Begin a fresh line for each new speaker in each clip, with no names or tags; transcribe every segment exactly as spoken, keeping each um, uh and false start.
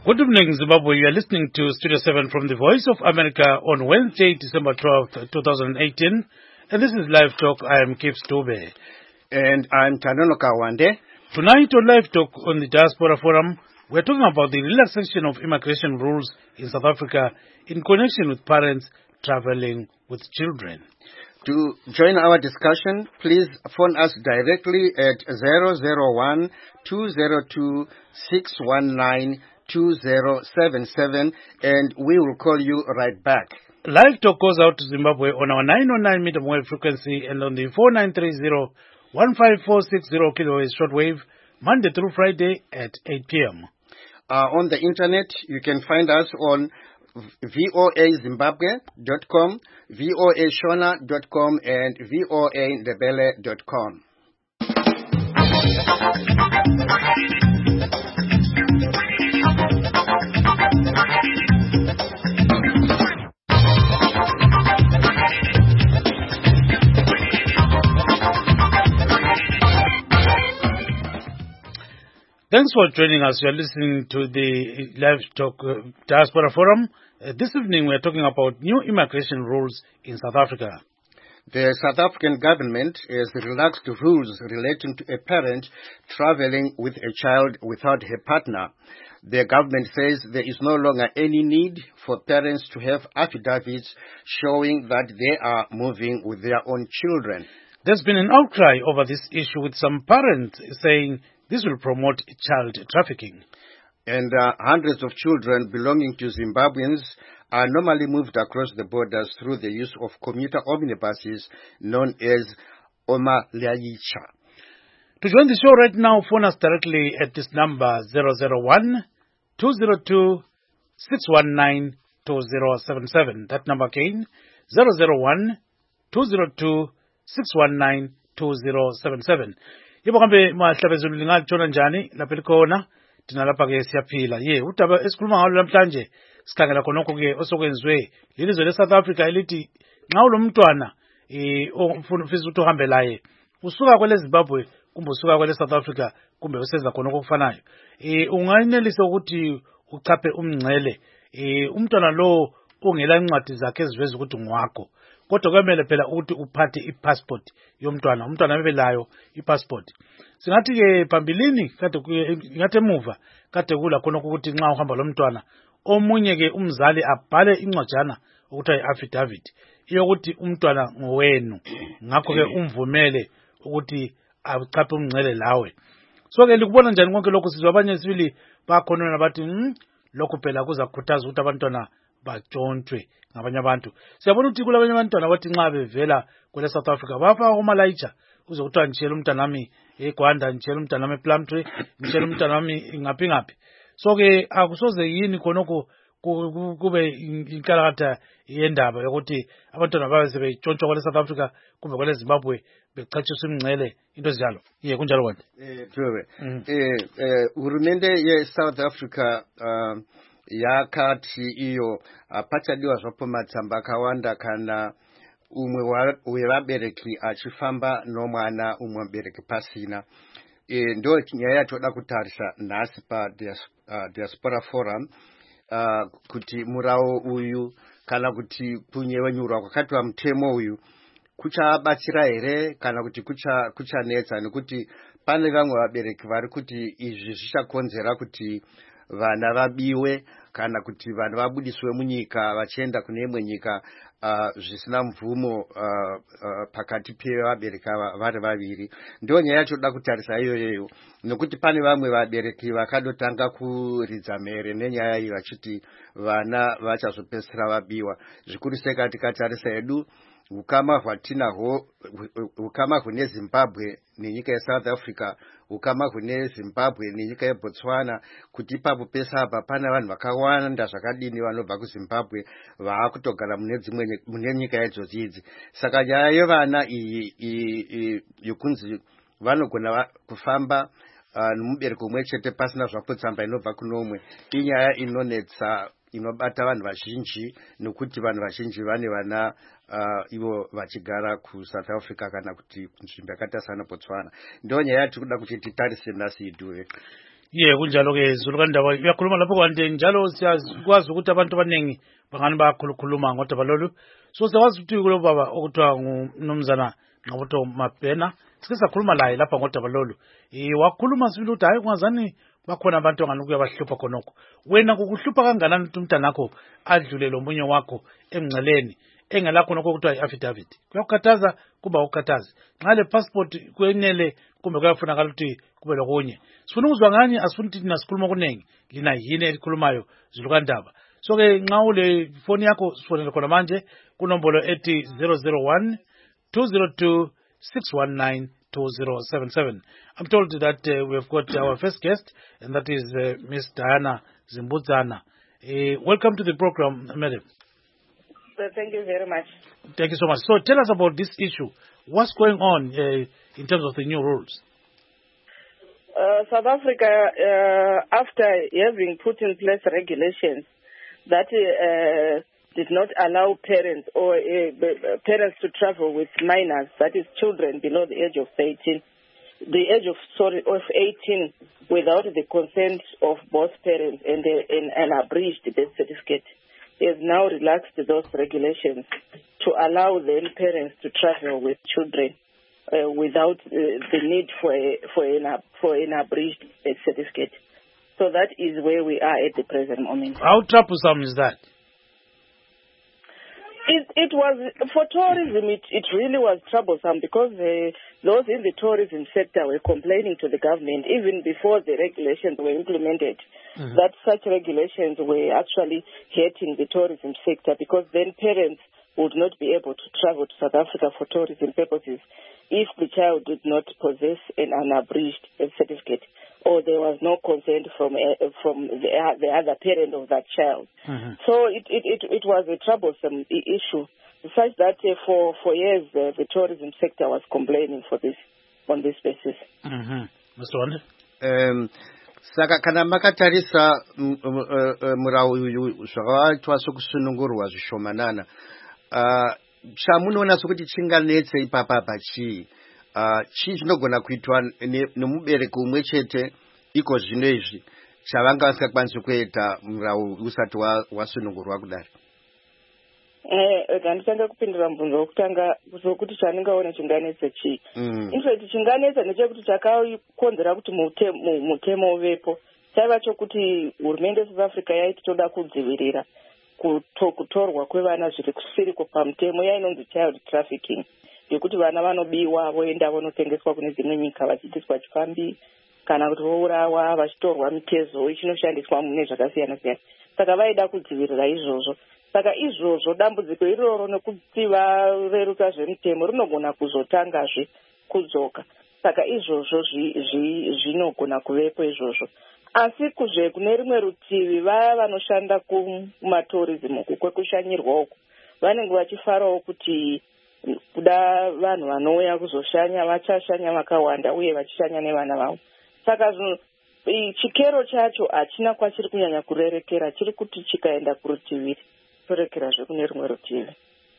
Good evening, Zimbabwe. You are listening to Studio seven from the Voice of America on Wednesday, December twelfth, twenty eighteen. And this is Live Talk. I am Keith Stube.
And I'm Tanono Kawande.
Tonight on Live Talk on the Diaspora Forum, we're talking about the relaxation of immigration rules in South Africa in connection with parents traveling with children.
To join our discussion, please phone us directly at zero zero one, two zero two, six one nine, two zero seven seven and we will call you right back.
Live Talk goes out to Zimbabwe on our nine oh nine meter wave frequency and on the four nine three zero, one five four six zero kilohertz shortwave, Monday through Friday at eight p.m.
Uh, on the internet, you can find us on voa zimbabwe dot com, voa shona dot com, and voa ndebele dot com.
Thanks for joining us. You are listening to the Live Talk uh, Diaspora Forum. Uh, this evening we are talking about new immigration rules in South Africa.
The South African government has relaxed rules relating to a parent traveling with a child without her partner. The government says there is no longer any need for parents to have affidavits showing that they are moving with their own children.
There's been an outcry over this issue, with some parents saying this will promote child trafficking.
And uh, hundreds of children belonging to Zimbabweans are normally moved across the borders through the use of commuter omnibuses known as Omalayicha.
To join the show right now, phone us directly at this number zero zero one, two zero two, six one nine, two zero seven seven. That number again, zero zero one, two zero two, six one nine, two zero seven seven. Yebo kambe mahlabezulu lingatshona njani lapha likhona thina lapha ke siyaphila. Ye udaba esikhuluma ngalo namhlanje sikhangela khonokho ke osokwenziwe lelizwe le South Africa elithi nxa ulomntwana eh ofuna ufisa ukuthi uhambe laye usuka kwele Zimbabwe kumbe usuka kwele South Africa kumbe usenza khonokho okufanayo eh unganelisa ukuthi uchaphe umngcele eh umntwana lo ongela incwadi zakhe eziveza ukuthi ngwakho. Kodwa kwemele phela ukuthi uphathe ipassport yomntwana, umntwana abelayo ipassport. Singathi ke phambilini kade ngathi emuva kade kula khona ukuthi nxa uhamba lomntwana omunye ke umzali abhale incwajana ukuthi ayi affidavit yokuthi umntwana ngowenu, ngakho ke umvumele ukuthi achaphe umngcele lawe. So ke likubona njani konke lokho, sizwa abanye sibili bakhona nabathi hm lokho phela kuzakhuthaza ukuthi abantwana batshontshwe ngabanye abantu. Siyabona ukuthi kulabanye abantwana abathi nxa bevela kwele South Africa bafa Omalayicha uze kuthiwa ngitshela umntwana wami eGwanda, ngitshela umntwana wami ePlumtree, ngitshela umntwana wami ngaphi ngaphi. So ke akusoze yini khonoko kube inkalakatha yendaba yokuthi abantwana babe sebetshontshwa kwele South Africa kumbe kwele Zimbabwe bechatshiswa imingcele into ezinjalo. Ye kunjalo kwanti.
Eh Thube. Eh eh uhulumende ye South Africa um yakati iyo apachadiwa zvapo matsamba akawanda kana umwe wevabereki achifamba nomwana umwe mubereki pasina. E, ndo nyaya yatoda kutarisa nhasi pa Diaspora Forum uh, kuti murao uyu kana kuti kunyevenyurwa kwakatwa mutemo uyu kuchabatsira here kana kuti kucha kuchanetsa, nekuti pane vamwe vabereki vari kuti izvi zvichakonzera kuti vana vabiwe kana kuti vanhu vabudiswe munyika vachienda kune imwe nyika uh, zvisina mvumo uh, uh, pakati pevabereki vari vaviri. Ndo nyaya yachoda kutarisa iyoyo, nekuti pane vamwe vabereki vakadotanga kuridza mhere nenyaya iyi vachiti vana vachazopedzisira vabiwa. Zvikuru sei tikatarisa edu ukama hwatinahwo, ukama hune Zimbabwe nenyika yeSouth Africa, ukama hune Zimbabwe nenyika yeBotswana, kuti ipapo pesa apa pana vanhu vakawanda zvakadini vanobva kuZimbabwe vaakutogara mune dzimwe mune nyika idzodzidzi. Saka nyaya yevana iyi yokunzi vanogona kufamba uh, nomubereki umwe chete pasina zvapo tsamba inobva kunomwe, inyaya inonetsa inobata vanhu vazhinji, nokuti vanhu vazhinji vane vana uh, ivo vachigara kuSouth Africa kana kuti nzvimbo yakaita sana Botswana. Ndo nyaya yatiri kuda kuti titarise nhasi idhuwe.
Ye kunjalo ke Zulu kaNdaba uyakhuluma lapho kwande njalo siyakwazi ukuthi abantu abaningi bangani bayakhulukhuluma ngodaba lolu. So siyawazi ukuthi kulo baba okuthiwa ngumnumzana Nqabuto Mabhena sike sakhuluma laye lapha ngodaba lolu. Eh wakhuluma sibili ukuthi hayi kungazani bakhona abantu angani kuyabahlupha khonokho. Wena kukuhlupha kangakanani ukuthi umntanakho adlule lo munye wakho emngceleni engelakho nokho kuthiwa i-affidavit? Kuyakukhathaza kuba ukukhathaza. Nxa le passport kwenele kumbe kuyafunakala ukuthi kube lokunye. Sifuna ukuzwa ngani asifuna ukuthi nasikhuluma okunengi lina yini elikhulumayo Zulu kaNdaba. So ke nxa ule phone yakho sifonele khona manje kunombolo ethi zero zero one two zero two six one nine two zero seven seven. I'm told that uh, we've got our first guest, and that is uh, Miss Diana Zimbudzana. Uh, welcome to the program, madam.
So thank you very much.
Thank you so much. So tell us about this issue. What's going on uh, in terms of the new rules?
Uh, South Africa, uh, after having put in place regulations that uh, did not allow parents or uh, parents to travel with minors, that is children below the age of eighteen, the age of sorry of eighteen, without the consent of both parents and uh, and an abridged birth certificate, has now relaxed those regulations to allow then parents to travel with children uh, without uh, the need for a, for an for an abridged birth certificate. So that is where we are at the present moment.
How troublesome is that?
It, it was, for tourism, it, it really was troublesome because uh, those in the tourism sector were complaining to the government even before the regulations were implemented, mm-hmm. that such regulations were actually hurting the tourism sector because then parents would not be able to travel to South Africa for tourism purposes if the child did not possess an unabridged certificate or there was no consent from uh, from the, uh, the other parent of that child. Mm-hmm. So it, it, it, it was a troublesome issue, such that uh, for, for years uh, the tourism sector was complaining for this, on this basis.
Mm-hmm. Mister Wande?
Um, saka kana makatarisa murau uyu zvakaitwa sokusunungurwa zvishomanana uh, chamunoona sokuti chinganetse ipapa pachii uh, chii chinogona kuitwa nemubereki umwe chete iko zvino izvi chavanga vasingakwanisi kuita murau usati wasunungurwa kudari?
Eh, ndanditanga kupindura mubvunzo wokutanga sokuti chandingaona chinganetsa chii. Mm. In fact chinganetsa ndechekuti chakakonzera kuti mutemo uvepo chaiva chokuti hurumende South Africa yaiti toda kudzivirira kutorwa kwevana zviri kusiriko pamutemo yainonzi child trafficking, yekuti vana vanobiwa voenda vonotengeswa kune dzimwe nyika vachiitiswa chifambi kana kuti vourawa vachitorwa mitezo ichinoshandiswa mune zvakasiyana siyana. Saka vaida kudzivirira izvozvo. Saka izvozvo dambudziko iroro nekuti vareruka zvemutemo rinogona kuzotangazve kudzoka. Saka izvozvo zvinogona kuvepo izvozvo. Asi kuzve kune rimwe rutivi vaya vanoshanda kumatourism uku kwekushanyirwa uku vanenge vachifarawo kuti kuda vanhu vanouya kuzoshanya vachashanya vakawanda uye vachishanya nevana vavo. Saka chikero chacho hachina kwachiri kunyanya kurerekera, chiri kuti chikaenda kurutivi torekerazve kune rimwe rutivi.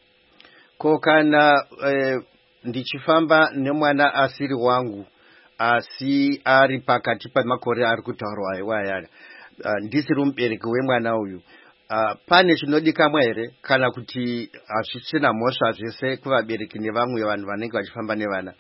Ko kana eh, ndichifamba nemwana asiri wangu asi ari pakati pamakore ari kutaurwa iwaya uh, ndisiri mubereki wemwana uyu uh, pane chinodikamwa here kana kuti hazvisina mhosva zvese kuvabereki nevamwe vanhu vanenge vachifamba nevana?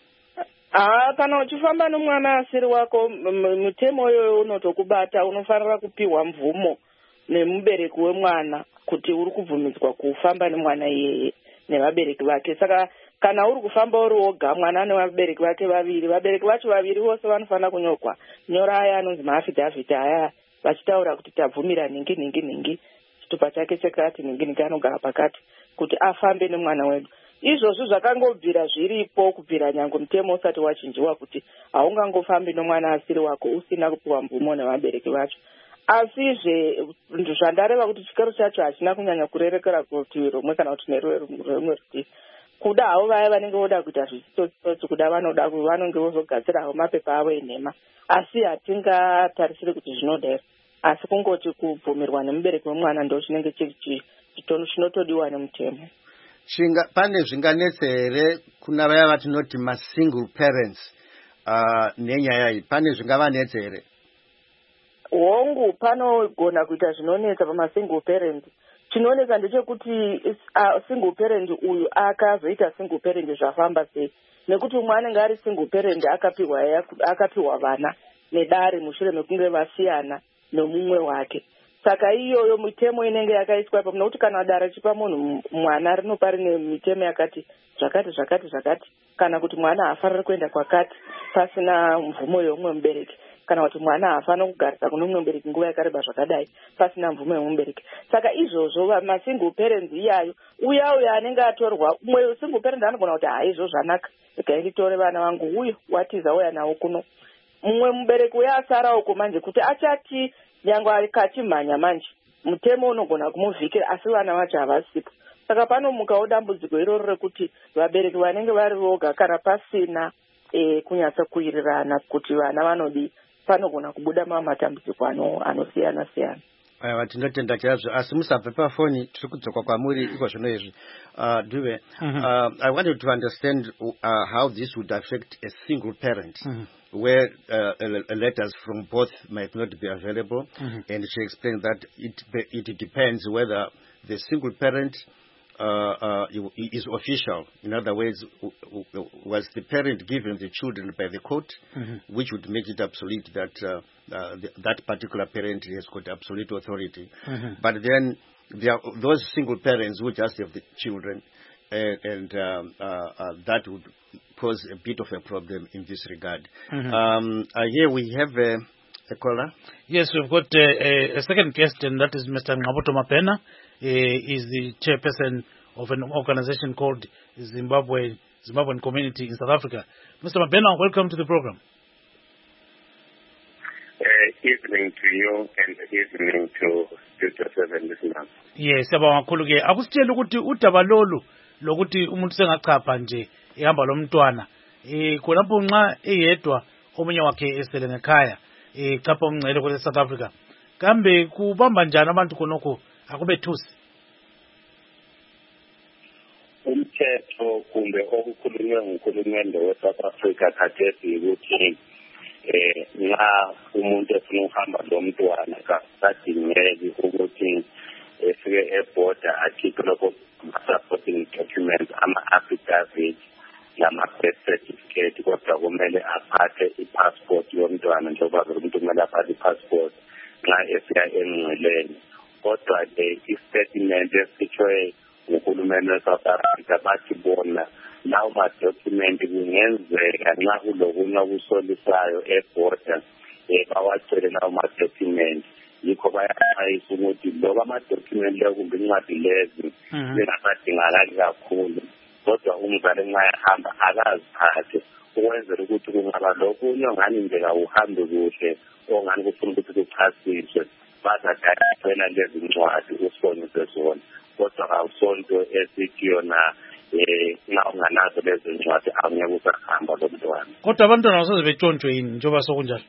Ah, kana uchifamba nomwana asiri wako mutemo uyoyo unotokubata, unofanira kupiwa mvumo nemubereki wemwana kuti uri kubvumidzwa kufamba nemwana iyeye nevabereki vake. Saka kana uri kufamba uri woga mwana nevabereki vake vaviri, vabereki vacho vaviri vose vanofanira kunyokwa nyora aya anonzi maafidhavhiti aya vachitaura kuti tabvumira ningi ningi ningi chitupa chake chekati ningi ningi anogara pakati kuti afambe nemwana wedu. Izvozvo zvakangobvira zviripo kubvira nyange mutemo usati wachinjiwa kuti haungangofambi nomwana asiri wako usina kupiwa mvumo nevabereki vacho. Asizve zvandareva kuti chikero chacho hachina kunyanya kurerekera kurutivi rumwe kana kuti nerumwe rutivi. Kuda havo vaya vanenge voda kuita zvisitsotsi kuda vanoda vanenge vozogadzirawo mapepa avo enhema, asi hatingatarisiri kuti zvinodaro, asi kungoti kubvumirwa nemubereki wemwana ndo chinenge chiri chinotodiwa nemutemo.
Chinga pane zvinganetse here kuna vaya vatinoti masingle parents uh, nenyaya iyi pane zvingavanetse here?
hongu panogona kuita zvinonetsa pamasingle parent. Chinonetsa ndechekuti uh, single parent uyu akazoita single parent zvafamba sei, nekuti umwe anenge ari single parent akapiwa akapiwa vana nedare mushure mekunge vasiyana nomumwe wake. Saka iyoyo mitemo inenge yakaiswa ipapo, nokuti kana dare chipa munhu mwana rinopa rine mitemo yakati zvakati zvakati zvakati, kana kuti mwana haafaniri kuenda kwakati pasina mvumo youmwe mubereki, kana kuti mwana haafana kugarisa kuno mumwe mubereki nguva yakareba zvakadai pasina mvumo yomubereki. Saka izvozvo masingle parents iyayo, uya uya anenge atorwa, umwe single parent anogona kuti haizvo zvanaka, regai nditore vana vangu uyu watiza uya nawo kuno. Mumwe mubereki uya asarawo kumanje kuti achati nyangwe akachimhanya manje mutemo unogona kumuvhikira, asi vana vacho havasipo. Saka panomukawo dambudziko iroro rekuti vabereki vanenge vari voga kana pasina e, kunyatsa kuirirana kuti vana vanodi, panogona kubuda mamwe matambudziko anosiyana siyana.
Aiwa, tinotenda chaizvo, asi musabve pafoni, tiri kudzoka kwamuri iko zvino izvi. Uh, Duve, mm-hmm. uh, I wanted to understand uh, how this would affect a single parent, mm-hmm. where uh, letters from both might not be available, mm-hmm. and she explained that it it depends whether the single parent uh, uh, is official. In other words, was the parent given the children by the court, mm-hmm. which would make it obsolete that uh, uh, the, that particular parent has got absolute authority. Mm-hmm. But then there are those single parents who just have the children, and, and um, uh, uh, that would pose a bit of a problem in this regard. Mm-hmm. Um, uh, here we have a, a caller.
Yes, we've got uh, a, a second guest, and that is Mister Ngqabutho Mapena. Uh, is the chairperson of an organization called Zimbabwe Zimbabwean Community in South Africa. Mister Mapena, welcome to the program.
Uh, evening to you and evening to Studio seven listeners.
Yes, siyabonga kakhulu ke. Akusitshela ukuthi udaba lolu lokuthi umuntu sengachapha nje ehamba lomntwana. Eh khonapho nxa eyedwa omunye wakhe esele ngekhaya eh chapha umngcele kule South Africa. Kambe kubamba njani abantu khonokho akube thusi?
Umthetho kumbe okukhulunywe ngukhulumende we-South Africa khathesi ukuthi eh nxa umuntu efuna ukuhamba lomntwana kasadingeki ukuthi efike eborder akhiphe lokho supporting documents, ama-affidavit lama-birth certificate, kodwa kumele aphathe i-passport yomntwana njengoba umuntu kumele aphathe i-passport nxa esiya emngceleni. Kodwa ke i-statement esikhishwe nguhulumende we-South Africa bathi bona lawo ma-document kungenzeka nxa kulokunye okusolisayo eborder um bawacele lawo ma-document. Yikho bayaxwayisa ukuthi loba ama-document leyo kumbe incwadi lezi zingasadingakali kakhulu, kodwa umzali nxa ehamba akaziphathe ukwenzela ukuthi kungaba lokunye ongani nje kawuhambe kuhle ongani kufuna ukuthi kuchasiswe bazadayisela lezi ncwadi usibonise zona, kodwa kawusonto esithi yona eh nxa unganazo lezi ncwadi angeke usahamba lo mntwana.
Kodwa abantwana basoze betshontshwe yini njengoba sokunjalo?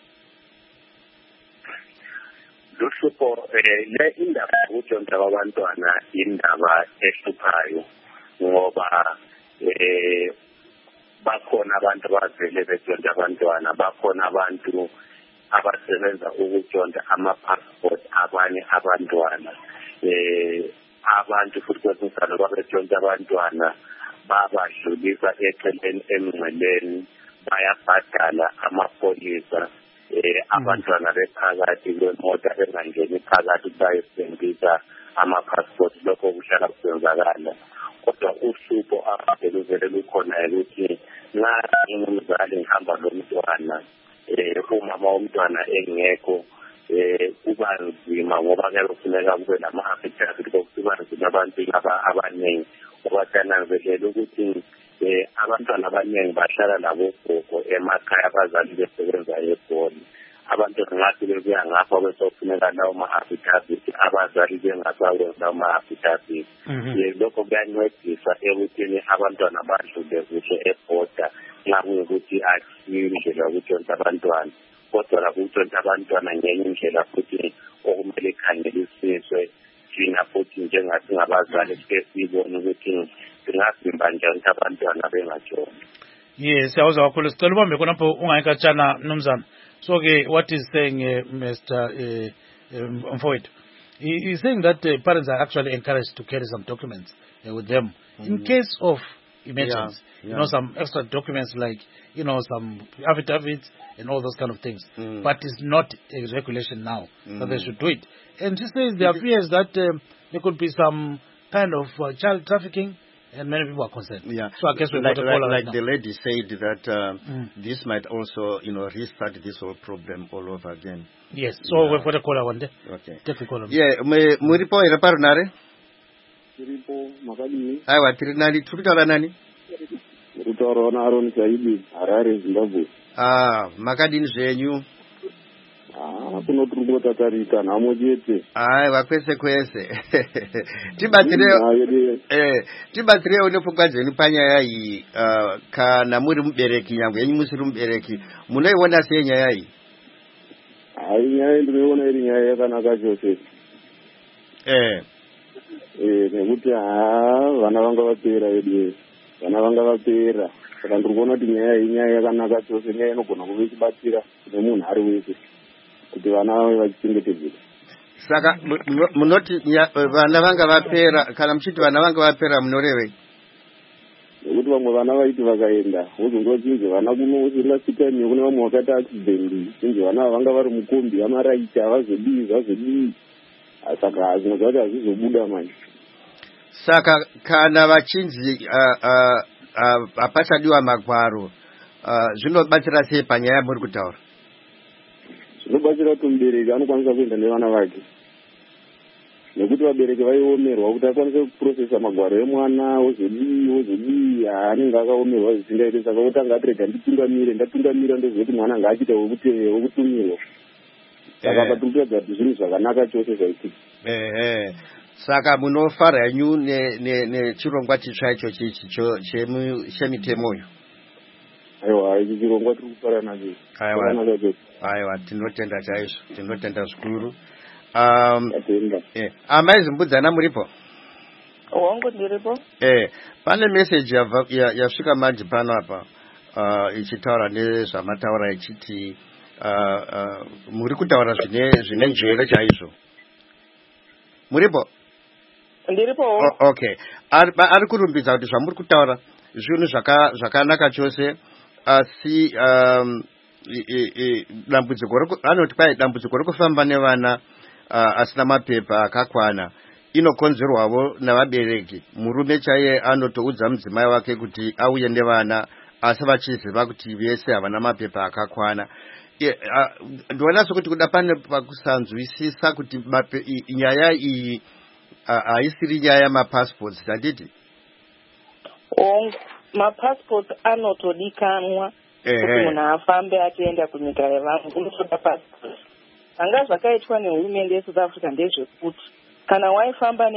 Luhlupho eh le indaba yokuntshontsha kwabantwana indaba ehluphayo ngoba eh bakhona abantu abavele betshontsha abantwana, bakhona abantu abasebenza ukutshontsha ama-passport abanye abantwana. Eh abantu futhi kwesinye babetshontsha abantwana babadlulisa eceleni emngceleni, bayabhadala amapholisa eh abantwana bephakathi kwemota bengangeni phakathi bayesebenzisa ama-passport, lokho kuhlala kusenzakala. Kodwa uhlupho ababeluvele lukhona ukuthi nxa umzali ngihamba lomntwana eh umama womntwana engekho eh kuba nzima ngoba ke kufuneka kube lama-affidavit kokuba nzima abantu abaningi obatananzelela ukuthi eh abantwana abaningi bahlala labogogo emakhaya abazali besebenza eGoli. Abantu ngathi bekuya ngapha besofuneka lawo ma-affidavit abazali bengasawenza lawo ma-affidavit. Lokho kuyancedisa ekuthini abantwana badlule kuhle eborder nxa kuyukuthi akuyindlela yokutshontsha abantwana, kodwa la kutshontsha abantwana ngenye indlela futhi okumele ikhangelisiswe thina futhi njengathi ngabazali sike sibone ukuthi singavimba njani abantwana bengatshontshwa.
Yes, siyawuzwa kakhulu. Sicela ubambe khonapho ungayikatshana Mnumzana. So, okay, what is saying, uh, Mister Uh, um, Mfoid, he is saying that uh, parents are actually encouraged to carry some documents uh, with them mm. in case of emergency. Yeah, yeah. You know, some extra documents like, you know, some affidavits and all those kind of things. Mm. But it's not a regulation now mm. that they should do it. And she says there are fears that um, there could be some kind of uh, child trafficking, and many people are concerned.
Yeah.
So I guess we're
like,
going to call
like,
right
like the lady said that uh,
mm.
this might also, you know, restart this whole problem all over again.
Yes. So
yeah.
we've got a caller one day.
Okay.
Take a caller.
Yeah. Muripo iraparo nare.
Muripo makadini.
Aiwa tiri nani turitaura nani?
Turitaura na Aaron Saidi Harare Zimbabwe.
Ah, makadini zvenyu.
Ah, kunoturungota tarika namo chete.
Aiwa kwese kwese. Tibatsire eh tibatsire unopfungwa dzenu panyaya iyi uh, kana muri mubereki nyangwe yenyu musiri mubereki munoiona sei nyaya iyi?
Ai nyaya ndinoona iri nyaya yakanaka chose.
Eh.
Eh nekuti ah vana vanga vapera edu. Vana vanga vapera. Saka ndikuona kuti nyaya iyi nyaya yakanaka chose, nyaya inogona kuve chibatsira kune munhu ari wese kuti vana vave vachichengetedzeka.
Saka munoti vana vanga vapera kana muchiti vana vanga vapera munorevei?
Nekuti vamwe vana vaiti vakaenda wozongochinje vana kuno usilasitani kune vamwe vakaita accident chinje vana vanga vari mukombi amaraiti havazodii zvazodii saka zvinhu zvacho hazvizobuda manje.
Saka kana vachinzi hapachadiwa magwaro zvinobatsira sei panyaya muri kutaura?
Zvinobatsira kuti mubereki anokwanisa kuenda nevana vake, nekuti vabereki vaiomerwa kuti akwanise kuprocessa magwaro emwana wozodii wozodii anenge akaomerwa zvisingaiti. Saka otanga atirega nditungamire ndatungamira ndozoti mwana ngaachiita wekutumirwa. Saka patokutadza kuti zvinhu zvakanaka chose zvaitika.
Ehe. Saka munofara henyu nechirongwa chitsva ichochi chemitemoyo?
Aiwa, ichi chirongwa tiri kufara nacho.
Aiwa. Aiwa, tinotenda chaizvo, tinotenda zvikuru. Um, eh, amaizimbudzana muripo?
Wangu ndiripo.
Eh, pane message yasvika manje pano apa uh, ichitaura nezvamataura ichiti uh, uh, muri kutaura zvine zvine njere chaizvo. Muripo?
Ndiripo.
Oh, okay. Ari, ari kurumbidza kuti zvamuri kutaura zvinhu zvakanaka chose asi um, dambudziko anoti kwai dambudziko rekufamba nevana uh, asina mapepa akakwana inokonzerwawo navabereki. Murume chaiye anotoudza mudzimai wake kuti auye nevana asi vachiziva kuti vese havana mapepa akakwana. Ndiona sokuti kuda pane pakusanzwisisa kuti nyaya iyi haisiri nyaya yamapassports handiti?
Mapassports anotodikanwa kuti munhu afambe achienda kunyika yevamwe unotoda passport. Anga zvakaitwa nehurumende yeSouth Africa ndezvekuti kana waifamba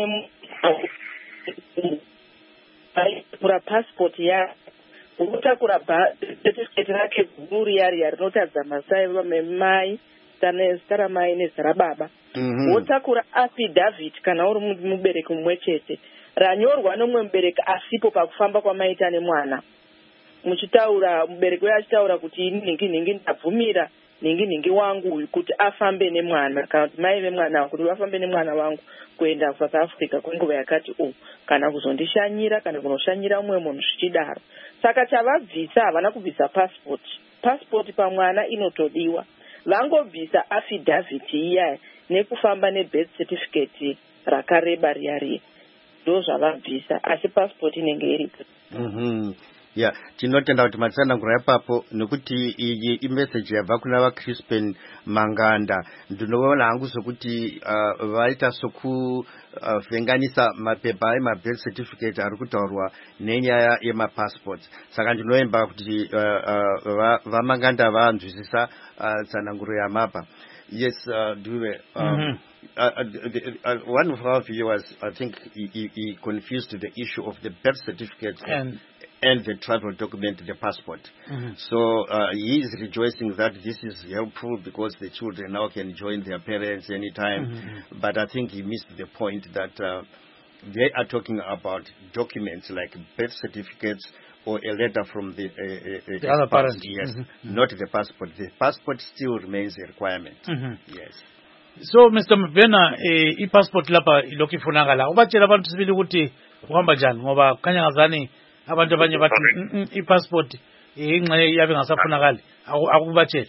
nemutakura passport ya unotakura certificate rake guru riya riya rinotadza mazita emai, zita ramai nezita rababa. Wotakura affidavit kana uri mubereki mumwe chete ranyorwa nomumwe mubereki asipo pakufamba kwamaita nemwana. Muchitaura mubereki wewe achitaura kuti ini ningi ningi ndabvumira ningi ningi wangu kuti afambe nemwana kana kuti mai vemwana kuti vafambe nemwana wangu kuenda South Africa kwenguva yakati o kana kuzondishanyira kana kunoshanyira umwe munhu zvichidaro. Saka chavabvisa havana kubvisa passport. Passport pamwana inotodiwa. Vangobvisa affidavit iya nekufamba nebirth certificate rakareba riya riya. Ndo zvavabvisa asi passport inenge iripo.
Mhm. Yeah, tinotenda kuti matsanangura ipapo nekuti iyi imessage yabva kuna vaCrispin Manganda. Ndinoona hangu sokuti uh, vaita sokuvhenganisa uh, mapepa emabirth certificate ari kutaurwa nenyaya yemapassports. Saka ndinoemba kuti uh, uh, vaManganda vanzwisisa uh, tsananguro yamapa. Yes, uh, Dube. Um, mm-hmm. uh, uh, the, uh, one of our viewers, I think, he, he, he confused the issue of the birth certificate and, and the travel document, the passport. Mm-hmm. So uh, he is rejoicing that this is helpful because the children now can join their parents anytime. Mm-hmm. But I think he missed the point that uh, they are talking about documents like birth certificates, or a letter from the, uh, uh,
the other
spouse.
parent.
Yes,
Mm-hmm.
not the passport. The passport still remains a requirement.
Mm-hmm.
Yes.
So Mister Mabena, eh, i-passport lapha ilokhu ifunakala. Ubatshela abantu sibili ukuthi uhamba njani ngoba kukhanya ngazani abantu abanye bathi i-passport ingxe yabe ngasafunakali. Akubatshela.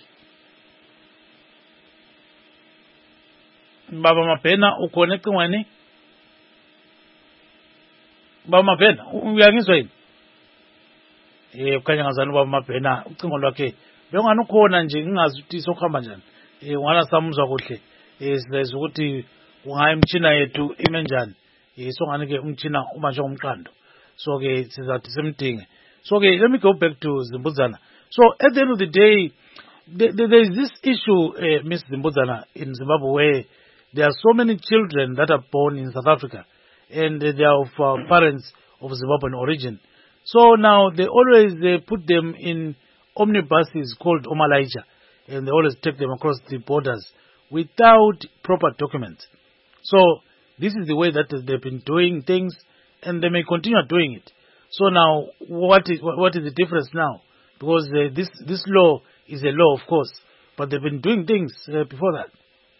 Baba Mabena ukhona ecingweni? Baba Mabena uyangizwa yini? Eh kukhanya ngazani baba Mabena ucingo lwakhe bengani ukhona nje ngingazi ukuthi sokuhamba njani. Eh ngwana samuzwa kuhle. Eh siza ukuthi ungayi imtshina yethu ime njani. Eh so ngani ke umtshina uma nje umqando. So ke sizathi semdinge. So ke let me go back to Zimbuzana. So at the end of the day there, there is this issue uh, Miss Zimbuzana in Zimbabwe where there are so many children that are born in South Africa and uh, they are of uh, parents of Zimbabwean origin. So now they always they put them in omnibuses called Omalaija, and they always take them across the borders without proper documents. So this is the way that they've been doing things, and they may continue doing it. So now, what is what is the difference now? Because uh, this this law is a law, of course, but they've been doing things uh, before that.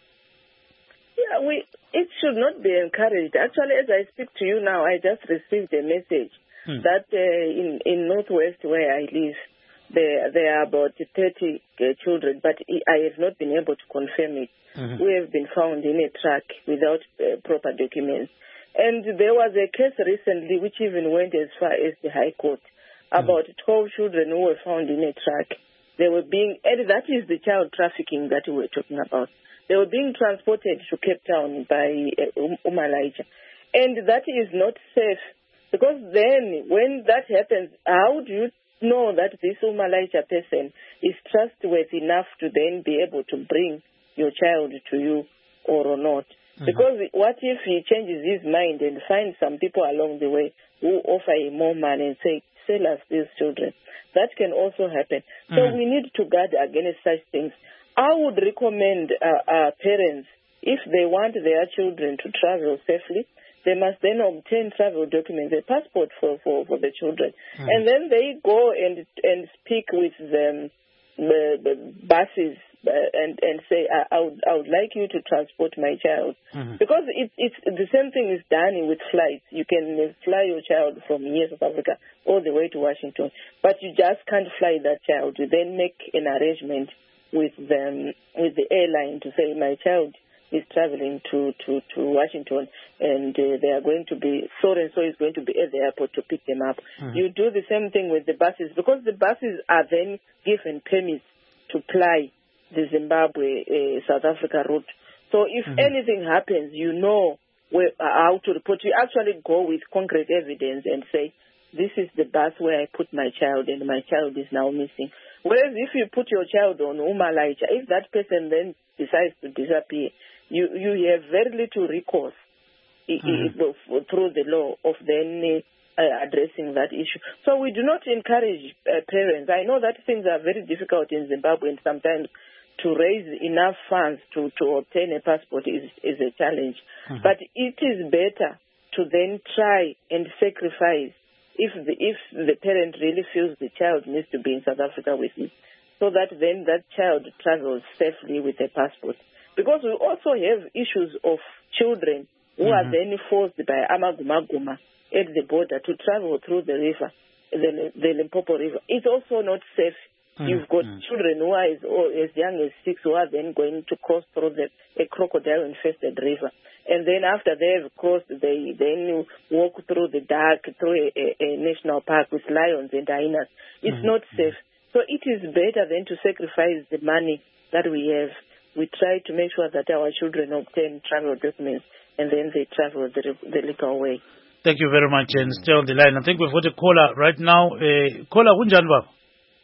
Yeah, we it should not be encouraged. Actually, as I speak to you now, I just received a message hmm. that uh, in in Northwest where I live, there there are about thirty uh, children, but I have not been able to confirm it. Mm-hmm. Who have been found in a truck without uh, proper documents. And there was a case recently which even went as far as the High Court about mm-hmm. twelve children who were found in a truck. They were being, and that is the child trafficking that we were talking about. They were being transported to Cape Town by uh, Omalaija. And that is not safe because then when that happens, how do you know that this Omalaija person is trustworthy enough to then be able to bring your child to you or not? Mm-hmm. Because what if he changes his mind and finds some people along the way who offer him more money and say, sell us these children? That can also happen. Mm-hmm. So we need to guard against such things. I would recommend uh, uh, parents, if they want their children to travel safely, they must then obtain travel documents, a passport for, for, for the children. Mm-hmm. And then they go and and speak with them, the, the buses, Uh, and and say I, I would I would like you to transport my child mm-hmm. because it, it's the same thing is done with flights. You can fly your child from here South Africa all the way to Washington, but you just can't fly that child. You then make an arrangement with them with the airline to say my child is traveling to, to, to Washington and uh, they are going to be so and so is going to be at the airport to pick them up. Mm-hmm. You do the same thing with the buses because the buses are then given permits to ply the Zimbabwe uh, South Africa route. So if mm-hmm. anything happens, you know where, uh, how to report. You actually go with concrete evidence and say, this is the bus where I put my child and my child is now missing. Whereas if you put your child on Omalaija, if that person then decides to disappear, you, you have very little recourse mm-hmm. through the law of then uh, addressing that issue. So we do not encourage uh, parents. I know that things are very difficult in Zimbabwe and sometimes to raise enough funds to, to obtain a passport is, is a challenge. Mm-hmm. But it is better to then try and sacrifice if the, if the parent really feels the child needs to be in South Africa with him, so that then that child travels safely with a passport. Because we also have issues of children who mm-hmm. are then forced by Amagumaguma at the border to travel through the river, the, the Limpopo River. It's also not safe. Mm-hmm. You've got mm-hmm. children who are as, or as young as six who are then going to cross through the, a crocodile-infested river. And then after they have crossed, they then walk through the dark, through a, a, a national park with lions and hyenas. It's mm-hmm. not safe. So it is better than to sacrifice the money that we have. We try to make sure that our children obtain travel documents and then they travel the, the legal way.
Thank you very much, and stay on the line. I think we've got a caller right now. Uh, caller, Unjan Baba.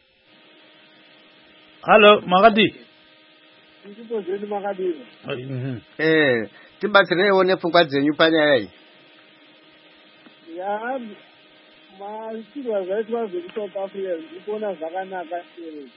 Hello, Magadi.
Eh, tibatsirewo nepfungwa dzenyu panyaya iyi.
Ya, mashirwa zvaitwa zvekuSouth Africa ndikuona zvakanaka ere.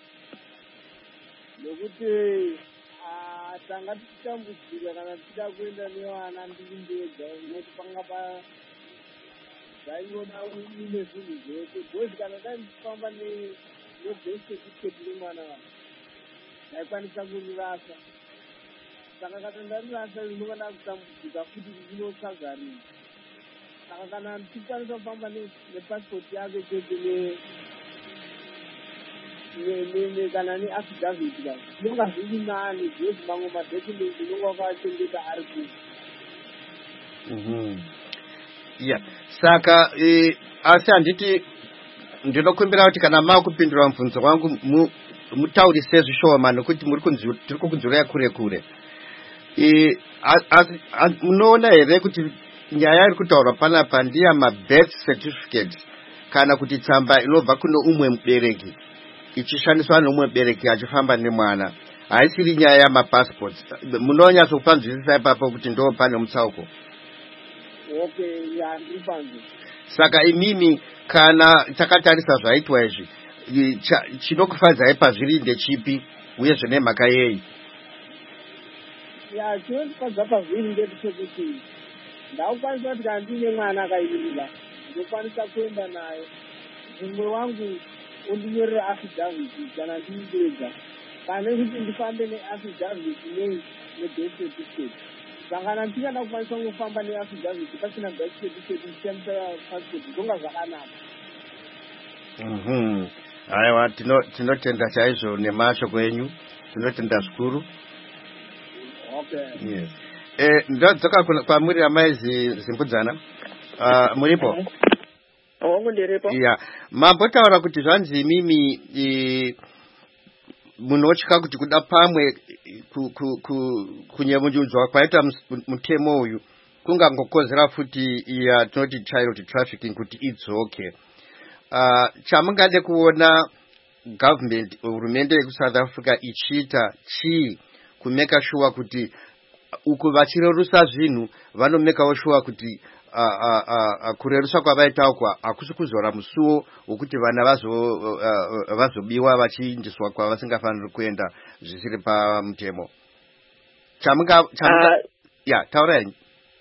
Nokuti tanga tichitambudzika kana tichida kuenda nevana ndiri ndega, nekuti panga pa
zvaiona uine zvinhu zvese bhozi kana dai ndifamba nebest certificate remwana wangu ndaikwanisa kurirasa. Saka kana ndarirasa rinokana kutambudzika futi rinotsvagarira. Saka kana ndichikwanisa kufamba nepasipoti yake chete kana neaffidavit ka zvinonga zviri nani zvezi mamwe madocument inonga wakachengeta ari ku.
Yeah. Saka eh, asi handiti ndinokumbira kuti kana makupindura mubvunzo wangu mutaurise zvishoma nokuti tiri kukunzwira kure kure. Eh, munoona here kuti nyaya iri kutaurwa panapa ndiya mabirth certificate kana kuti tsamba inobva kuno umwe mubereki ichishandiswa nomumwe mubereki achifamba nemwana, haisiri nyaya yamapassports. Munonyatso kupanzwisisa ipapo kuti ndo pane mutsauko?
Okay, ya ndipanze.
Saka imimi kana takatarisa zvaitwa izvi chinokufadzai pazviri ndechipi uye zvine mhaka yei?
Ya chinondifadza pazviri ndechekuti ndaukwanisa kuti kana ndine mwana akayimirira ndokwanisa kuenda naye mumwe wangu undinyorera affidavit kana ndiidega kana kuti ndifambe neaffidavit nebirth certificate. Saka ndikana kukwanisa kufamba neaffidavit pasina birth certificate ndishandisa passport zvonga zvakanaka.
Mhm. Aiwa, tinotenda chaizvo nemashoko enyu, tinotenda zvikuru.
Okay.
Yes. Eh, ndodzoka kwamuri amai Zimbudzana. Uh, muripo?
Wangu ndiripo.
Yeah. Mambotaura kuti zvanzi imimi e, munotya kuti kuda pamwe kunyemunjudzwa kwaita mutemo uyu kungangokozera futi ya tinoti child trafficking kuti idzoke. Uh, chamungade kuona government hurumende yeku-South Africa ichiita chii kumeka sure kuti uku vachirerusa zvinhu vanomekawo sure kuti Uh, uh, uh, uh, kurerusa kwavaita kwa akusi kuzora musuwo wokuti vana vazo uh, vazobiwa vachiindiswa kwavasingafaniri kuenda zvisiri pamutemo. Chamunga chamunga uh, ya taurai.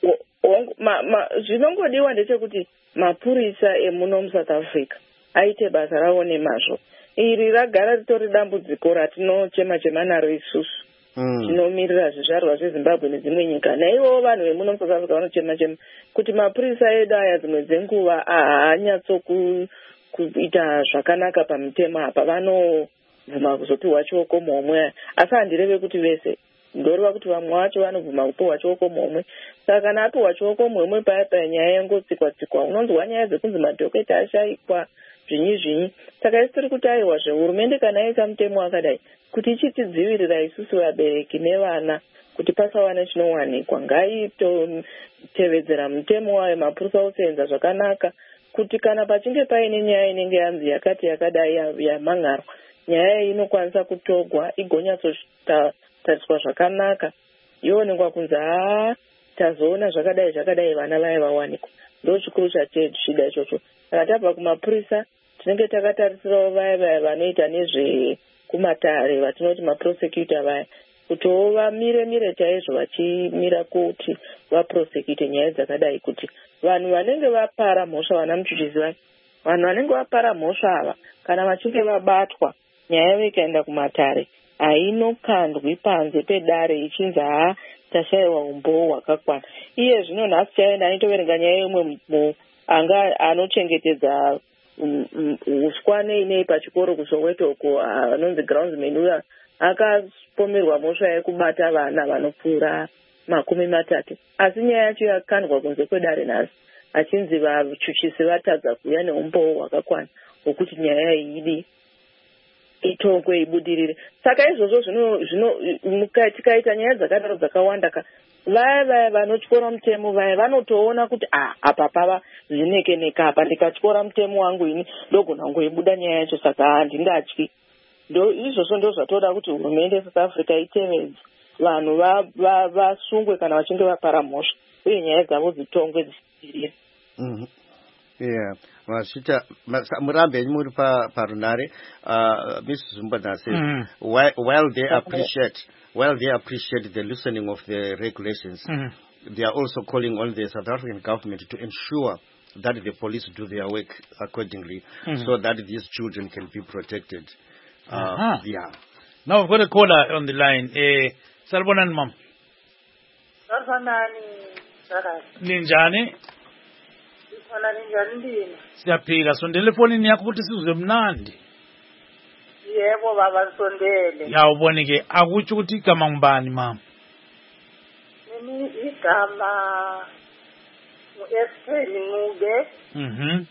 Zvinongodiwa ndechekuti mapurisa emuno muSouth Africa aite basa rawo nemazvo. Iri ragara ritori dambudziko ratinochema chema naro isusu. Tinomirira zvizvarwa zveZimbabwe nedzimwe nyika. Naivo vanhu vemuno muSouth Africa vanochema chema kuti mapurisa edu aya dzimwe dzenguva haanyatso kuita zvakanaka pamutemo apa, vanovhuma kuzopiwa chioko momwe. Asi handireve kuti vese, ndoreva kuti vamwe vacho vanovhuma kupiwa chioko momwe. Saka kana apiwa chioko momwe paya paya nyaya yangotsikwa tsikwa, unonzwa nyaya dzekunzi madhoketa ashaikwa zvinyi zvinyi. Saka isi tiri kuti aiwa zvehurumende kana yaisa mutemo wakadai kuti ichitidzivirira isusu vabereki nevana kuti pasawane chinowanikwa, ngaitotevedzera mutemo wayo mapurisa osenza zvakanaka kuti kana pachinge paine nyaya inenge yanzi yakati yakadai yamhangarwa, nyaya iyi inokwanisa kutogwa igonyatsotariswa zvakanaka yoonekwa kunzi haa tazoona zvakadai zvakadai vana vaya vawanikwa. Ndo chikuru chachida ichocho. Kana tabva kumapurisa tinenge takatarisirawo vaya vaya vanoita nezvekumatare vatinoti maprosecutor vaya kutowo vamire mire chaizvo vachimira kuti vaprosecute nyaya dzakadai kuti vanhu vanenge vapara mhosva, vana muchuchizi vaya, vanhu vanenge vapara mhosva ava kana vachinge vabatwa nyaya yavo ikaenda kumatare hainokandwi panze pedare ichinzi haa tashayiwa umboo hwakakwana. Iye zvino nhasi chaenda aitoverenga nyaya yomwe anga anochengetedza uswa nei pachikoro kuSoweto uko anonzi groundsman uya akapomerwa mhosva yekubata vana vanopfuura makumi matatu. Asi nyaya yacho yakandwa kunze kwedare nhasi achinzi vachuchisi vatadza kuuya neumboo hwakakwana hwokuti nyaya iyi itongwe ibudirire. Saka izvozvo zvino tikaita nyaya dzakadaro dzakawanda ka vaya vaya vanotyora mutemo vaya vanotoona kuti ah apa pava zvinekeneka apa ndikatyora mutemo wangu ini ndogona kungoibuda nyaya yacho, saka handingatyi. Ndo izvozvo ndo zvatoda kuti hurumende yeSouth Africa itevedze vanhu vasungwe kana vachinge vapara mhosva uye nyaya dzavo dzitongwe dzichidirira.
Mhm. Yeah, Masita Murambe muri pa parunare uh Miss Zimbudzana says mm. while, while they appreciate while they appreciate the loosening of the regulations, mm. they are also calling on the South African government to ensure that the police do their work accordingly,
mm-hmm.
so that these children can be protected. Uh,
uh-huh.
Yeah.
Now we've got a caller on the line. Eh, Salbonan Mom. Ninjani? Siyaphila, sondele efonini yakho ukuthi sizwe mnandi.
Yebo baba sondele.
Yawubona ke akutsho ukuthi igama ngubani mama?
Nimi igama uEsther Ngube.
Mhm.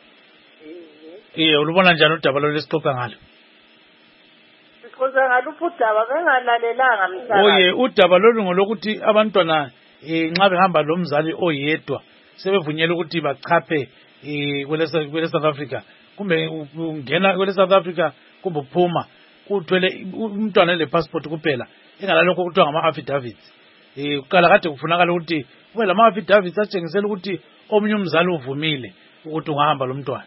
Eh ulubona njani udaba lo lesixoxa ngalo?
Sixoxa ngalo udaba bengalalelanga msana.
Oye udaba lolu ngolokuthi abantwana eh nxa behamba lo mzali oyedwa sebevunyela ukuthi bachaphe eh kwelesa kwele South Africa kumbe ungena kwele South Africa kumbe uphuma uthwele umntwana le passport kuphela engalalokho kuthiwa ngama affidavits eh uqala kade kufunakala ukuthi kube lama affidavits atshengisela ukuthi omunye umzali uvumile ukuthi ungahamba lo mntwana.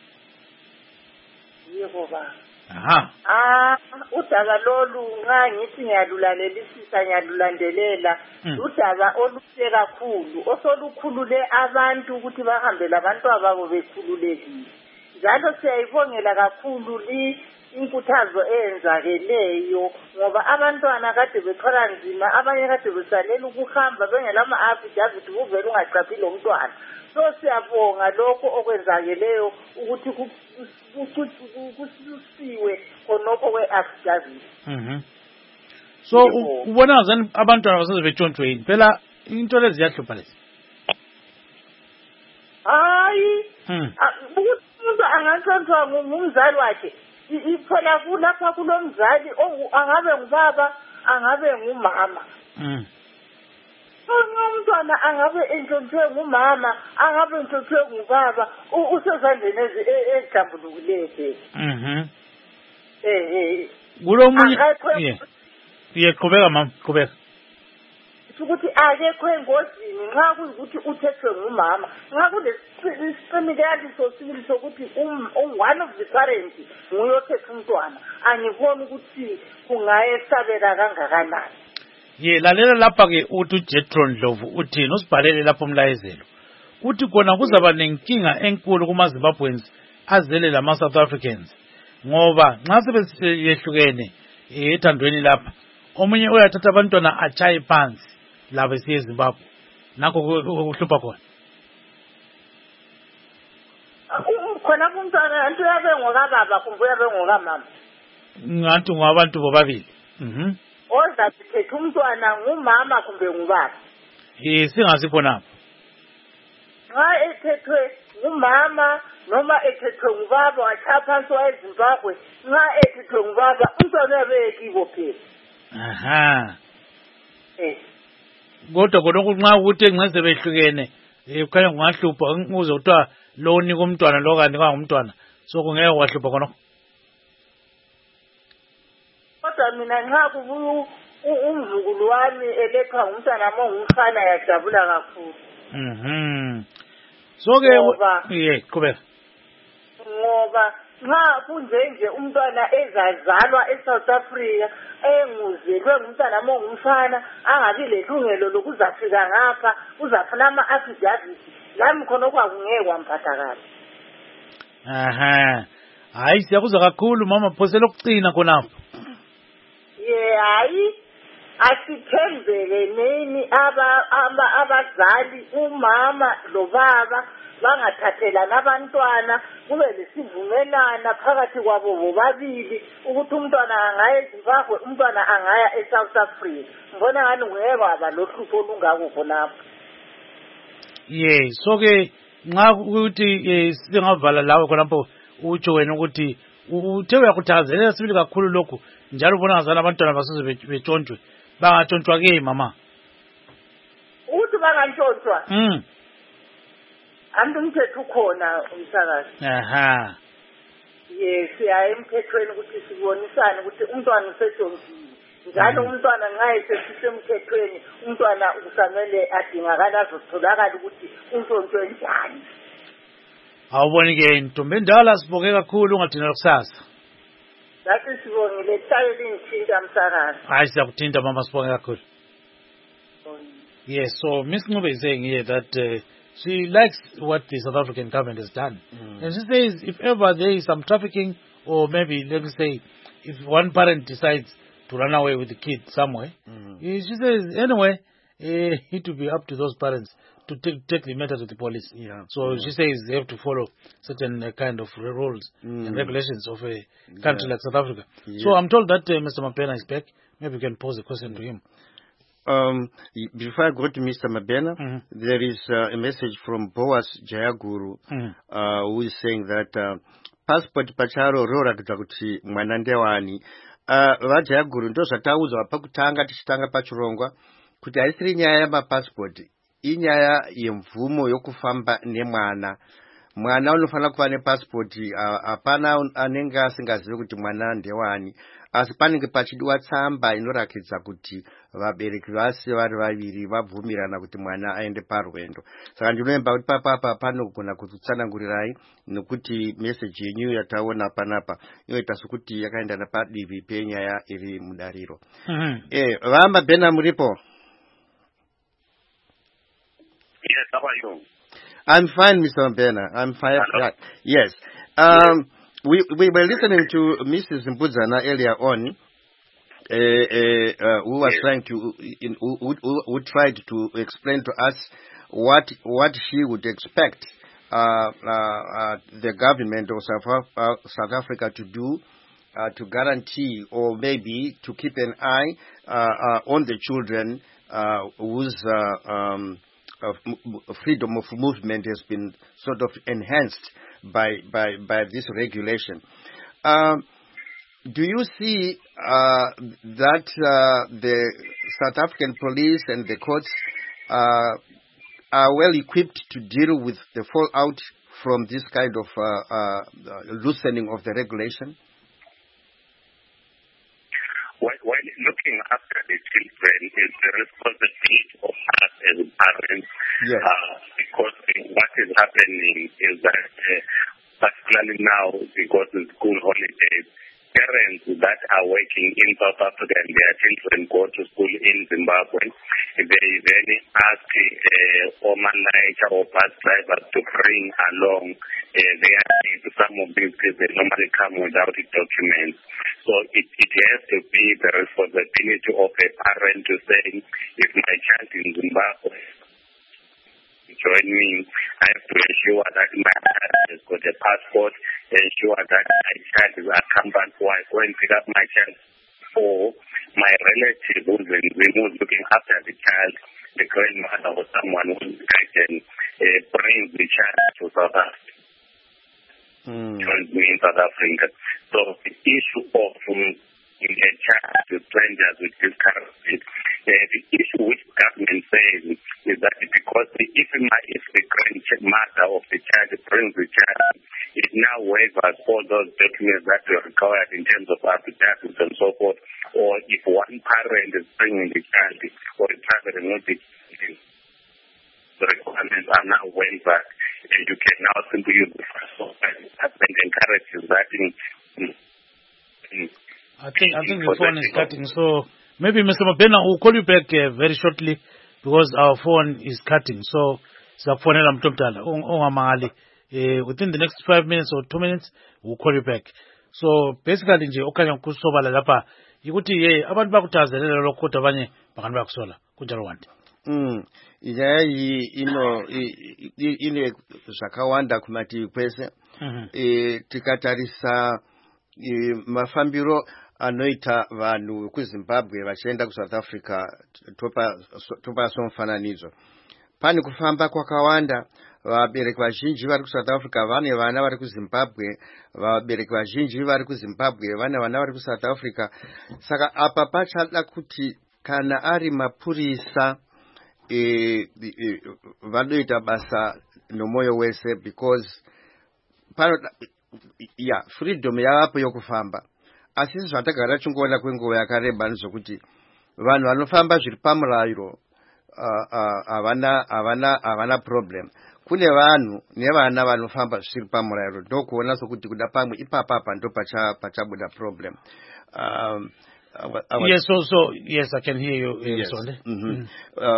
Yebo ba.
Aha.
Ah udaba lolu nxa ngithi ngiyalulalelisisa ngiyalulandelela udaba oluhle kakhulu osolukhulule abantu ukuthi bahambe labantwana babo bekhululekile. Njalo siyayibongela kakhulu li inkuthazo eyenzakeleyo ngoba abantwana kade bethwala nzima abanye kade besalela ukuhamba bengela ama affidavit kuvela ungaqaphi lo mntwana. So siyabonga lokho okwenzakeleyo ukuthi kusiwe khonokho kwe-affidavit.
Mhm. So ubona ngani abantwana baseze betshontshwe yini? Phela into lezi ziyahlupha lezi.
Hayi.
Mhm.
Umuntu angatshontshwa ngumzali wakhe. Iphela kulapha kulomzali angabe ngubaba angabe ngumama.
Mhm.
Umntwana angabe entshontshe ngumama angabe entshontshe ngubaba usezandleni ezijambulukileyo.
Mhm.
Eh eh.
Kulomunye yeah. Yeah, qhubeka mama, qhubeka.
Ukuthi akekho engozini nxa kuyikuthi uthethwe ngumama. Nxa kulesiqiniso sibili sokuthi one of the parents nguye othethe umntwana. Angiboni ukuthi kungayesabeka kangakanani.
Ye lalela lapha ke uthi uJethro Ndlovu uthini usibhalele lapha umlayezelo. Uthi kona kuzaba nenkinga enkulu kuma Zimbabweans azele lama South Africans. Ngoba nxa sebeyehlukene ethandweni lapha omunye uyathatha abantwana achaye phansi laba esiye eZimbabwe. Nakho kuhlupha khona.
Khona umntwana antu yabe ngokababa kumbe yabe ngokamama.
Ngathi ngabantu bobabili. Mhm.
Oza kuthetha umntwana ngumama kumbe ngubaba.
Eh singasikho napho.
Nxa ethethwe ngumama noma ethethwe ngubaba wachaphansi wayeZimbabwe nxa ethethwe ngubaba umntwana yabe kibo phela.
Aha.
Eh.
Kodwa kodwa nxa ukuthi engceze behlukene eh kukhanya kungahlupha ukuze kuthiwa lo unika umntwana lo kanti kwangumntwana so kungeke kwahlupha khona.
Kodwa mina nxa kubuya umzukulu wami elethwa ngumntwana mongumfana yajabula kakhulu.
Mhm. So ke yeah qhubeka.
Ngoba nxa kunje nje umntwana ezazalwa eSouth Africa enguzelwe ngumntwana mongumfana angabi lelungelo lokuzafika ngapha uzafuna ama affidavit lami khona kwakungeke kwamphatha kahle.
Aha. Hayi siyakuzwa kakhulu mama phosela ukucina khonapho.
Ye hayi asithembele nini aba abazali umama lo baba bangathathela nabantwana kube lesivumelana phakathi kwabo bobabili ukuthi umntwana angaya eZimbabwe umntwana angaya eSouth Africa. Ngibona ngani ngeke kwaba lohlupho olungako khonapho.
Yeah, so ke nxa ukuthi singavala lawe khonapho utsho wena ukuthi uthe uyakuthakazelela sibili kakhulu lokho njalo ubona ngazana abantwana baseze betshontshwe bangatshontshwa ke mama.
Uthi bangatshontshwa?
Mhm.
Antu umthetho ukhona umsakazi.
Aha.
Yes, siyaye emthethweni ukuthi sibonisane ukuthi umntwana usetshontshiwe. Njalo umntwana nxa esesemthethweni umntwana kusamele adingakala azotholakala ukuthi untshontshe njani.
Awuboni ke ntombi endala sibonge kakhulu ungathina kusasa.
Lathi sibongile tsayo lingithinta msakazi.
Hayi siyakuthinta mama sibonge kakhulu. Yes, so Miss Ncube is saying here that uh, she likes what the South African government has done.
Mm.
And she says if ever there is some trafficking, or maybe, let me say, if one parent decides to run away with the kid somewhere,
mm.
she says, anyway, uh, it will be up to those parents to take, take the matter to the police.
Yeah.
So
yeah.
she says they have to follow certain uh, kind of rules
mm. and
regulations of a country yeah. like South Africa.
Yeah.
So I'm told that uh, Mister Mabena is back. Maybe we can pose a question to him.
Um, before I go to Mister Mabena,
mm-hmm.
there is uh, a message from Boas Jayaguru,
mm-hmm.
uh, who is saying that uh, passport pacharo rorakidza kuti mwana ndewani. Uh, vaJayaguru ndo zvataudzwa pakutanga tichitanga pachirongwa kuti haisiri nyaya yamapassport, inyaya yemvumo yokufamba nemwana. Mwana unofanira kuva nepassport, hapana uh, anenge asingazivi kuti mwana ndewani. Asi panenge pachidiwa tsamba inorakidza kuti vabereki vase vari vaviri vabvumirana kuti mwana aende parwendo. Saka ndinoemba kuti papapa panogona kutsanangurirai nekuti message yenyu yataona panapa inoita sekuti yakaenda napadivi penyaya iri mudariro.
Mm-hmm.
Eh, vaMabena muripo?
Yes, how are you?
I'm fine, Mister Mabena. I'm fine. Right. Yes. Um, we we were listening to Missus Mbudzana earlier on, uh, uh, uh, who was yes. trying to, in, who, who, who tried to explain to us what what she would expect uh, uh, uh, the government of South, uh, South Africa to do uh, to guarantee, or maybe to keep an eye uh, uh, on the children uh, whose uh, um, of freedom of movement has been sort of enhanced by by by this regulation. Um, do you see uh, that uh, the South African police and the courts uh, are well equipped to deal with the fallout from this kind of uh, uh, loosening of the regulation?
When looking after the children is the responsibility of us as parents,
yes.
uh, because what is happening is that, uh, particularly now, because of school holidays, parents that are working in South Africa and their children go to school in Zimbabwe, they then ask uh, Oman Niger or bus drivers to bring along uh, their kids. Some of these kids, they normally come without documents. So it, it has to be the responsibility of a parent to say, if my child in Zimbabwe join me, I have to ensure that my child has got a passport, ensure that my child is accompanied, or I go and pick up my child, or my relative who's removed looking after the child, the grandmother or someone who's guiding, uh, brings the child to South Africa.
Mm.
Joins me in South Africa. So the issue of um, in a child to strangers with this currency, uh, the issue which government says is that because the, if, my, if the grandmother of the child brings the child, it now waivers all those documents that were required in terms of affidavits and so forth. Or if one parent is bringing the child or the child is not the the requirements are now waived, and you can now simply use the first one and encourage that in, in, in
I think I think the phone is cutting, so maybe Mister Mabena will call you back uh, very shortly because our phone is cutting. So sakufonela mtomtala ongamali uh, within the next five minutes or two minutes we'll call you back. So basically nje okanya kusobala lapha ikuthi ye abantu bakuthazelela lokho abanye bakani bakusola kunjalo wanti.
Mm. Inyaya iyi ino ine zvakawanda kumativi kwese.
Mm-hmm.
E, tikatarisa e, mafambiro anoita vanhu vekuzimbabwe vachienda kuSouth Africa topa topa somufananidzo. Pane kufamba kwakawanda. Vabereki vazhinji vari kuSouth Africa vane vana vari kuZimbabwe, vabereki vazhinji vari kuZimbabwe vane vana vari kuSouth Africa. Saka apa pachada kuti kana ari mapurisa E, e, vanoita basa nomoyo wese, because pano yeah, freedom yavapo yokufamba. Asi zvatagara chungoona kwenguva yakareba nzokuti vanhu vanofamba zviri pamurayiro havana havana havana problem. Kune vanhu nevana vanofamba zviri pamurayiro ndokuona sokuti kuda pamwe ipapapa ndo pacha pachabuda problem. Um, I was, I was,
yes, so, so, yes, I can hear you. Uh,
yes.
Mm-hmm.
Mm-hmm.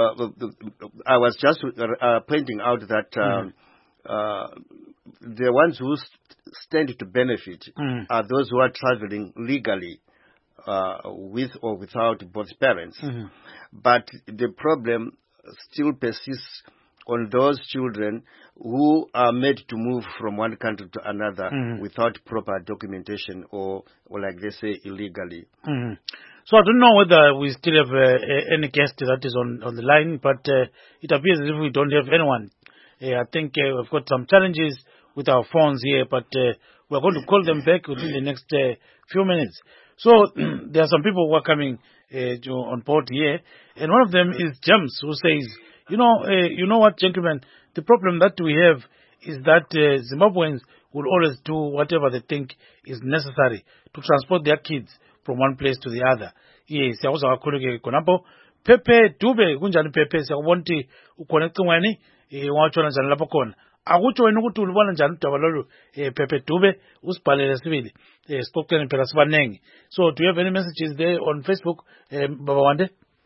Uh, I was just uh, pointing out that um, mm-hmm. uh, the ones who st- stand to benefit mm-hmm. are those who are traveling legally uh, with or without both parents. Mm-hmm. But the problem still persists on those children who are made to move from one country to another mm-hmm. without proper documentation or, or like they say, illegally.
Mm-hmm. So I don't know whether we still have uh, any guest that is on, on the line, but uh, it appears as if we don't have anyone. Uh, I think uh, we've got some challenges with our phones here, but uh, we're going to call them back within the next uh, few minutes. So there are some people who are coming uh, to, on board here, and one of them is James, who says, You know, uh, you know what, gentlemen? The problem that we have is that uh, Zimbabweans will always do whatever they think is necessary to transport their kids from one place to the other. Yes, siyakuzwa kakhulu ke khonapho. Pepe Dube kunjani Pepe siyakubona ukuthi ukhona ecingweni eh watshona njani lapho khona. Akutsho wena ukuthi ulibona njani udaba lolu eh Pepe Dube usibhalele sibili. Eh sixoxeni phela sibanengi. So do you have any messages there on Facebook eh Baba Wande?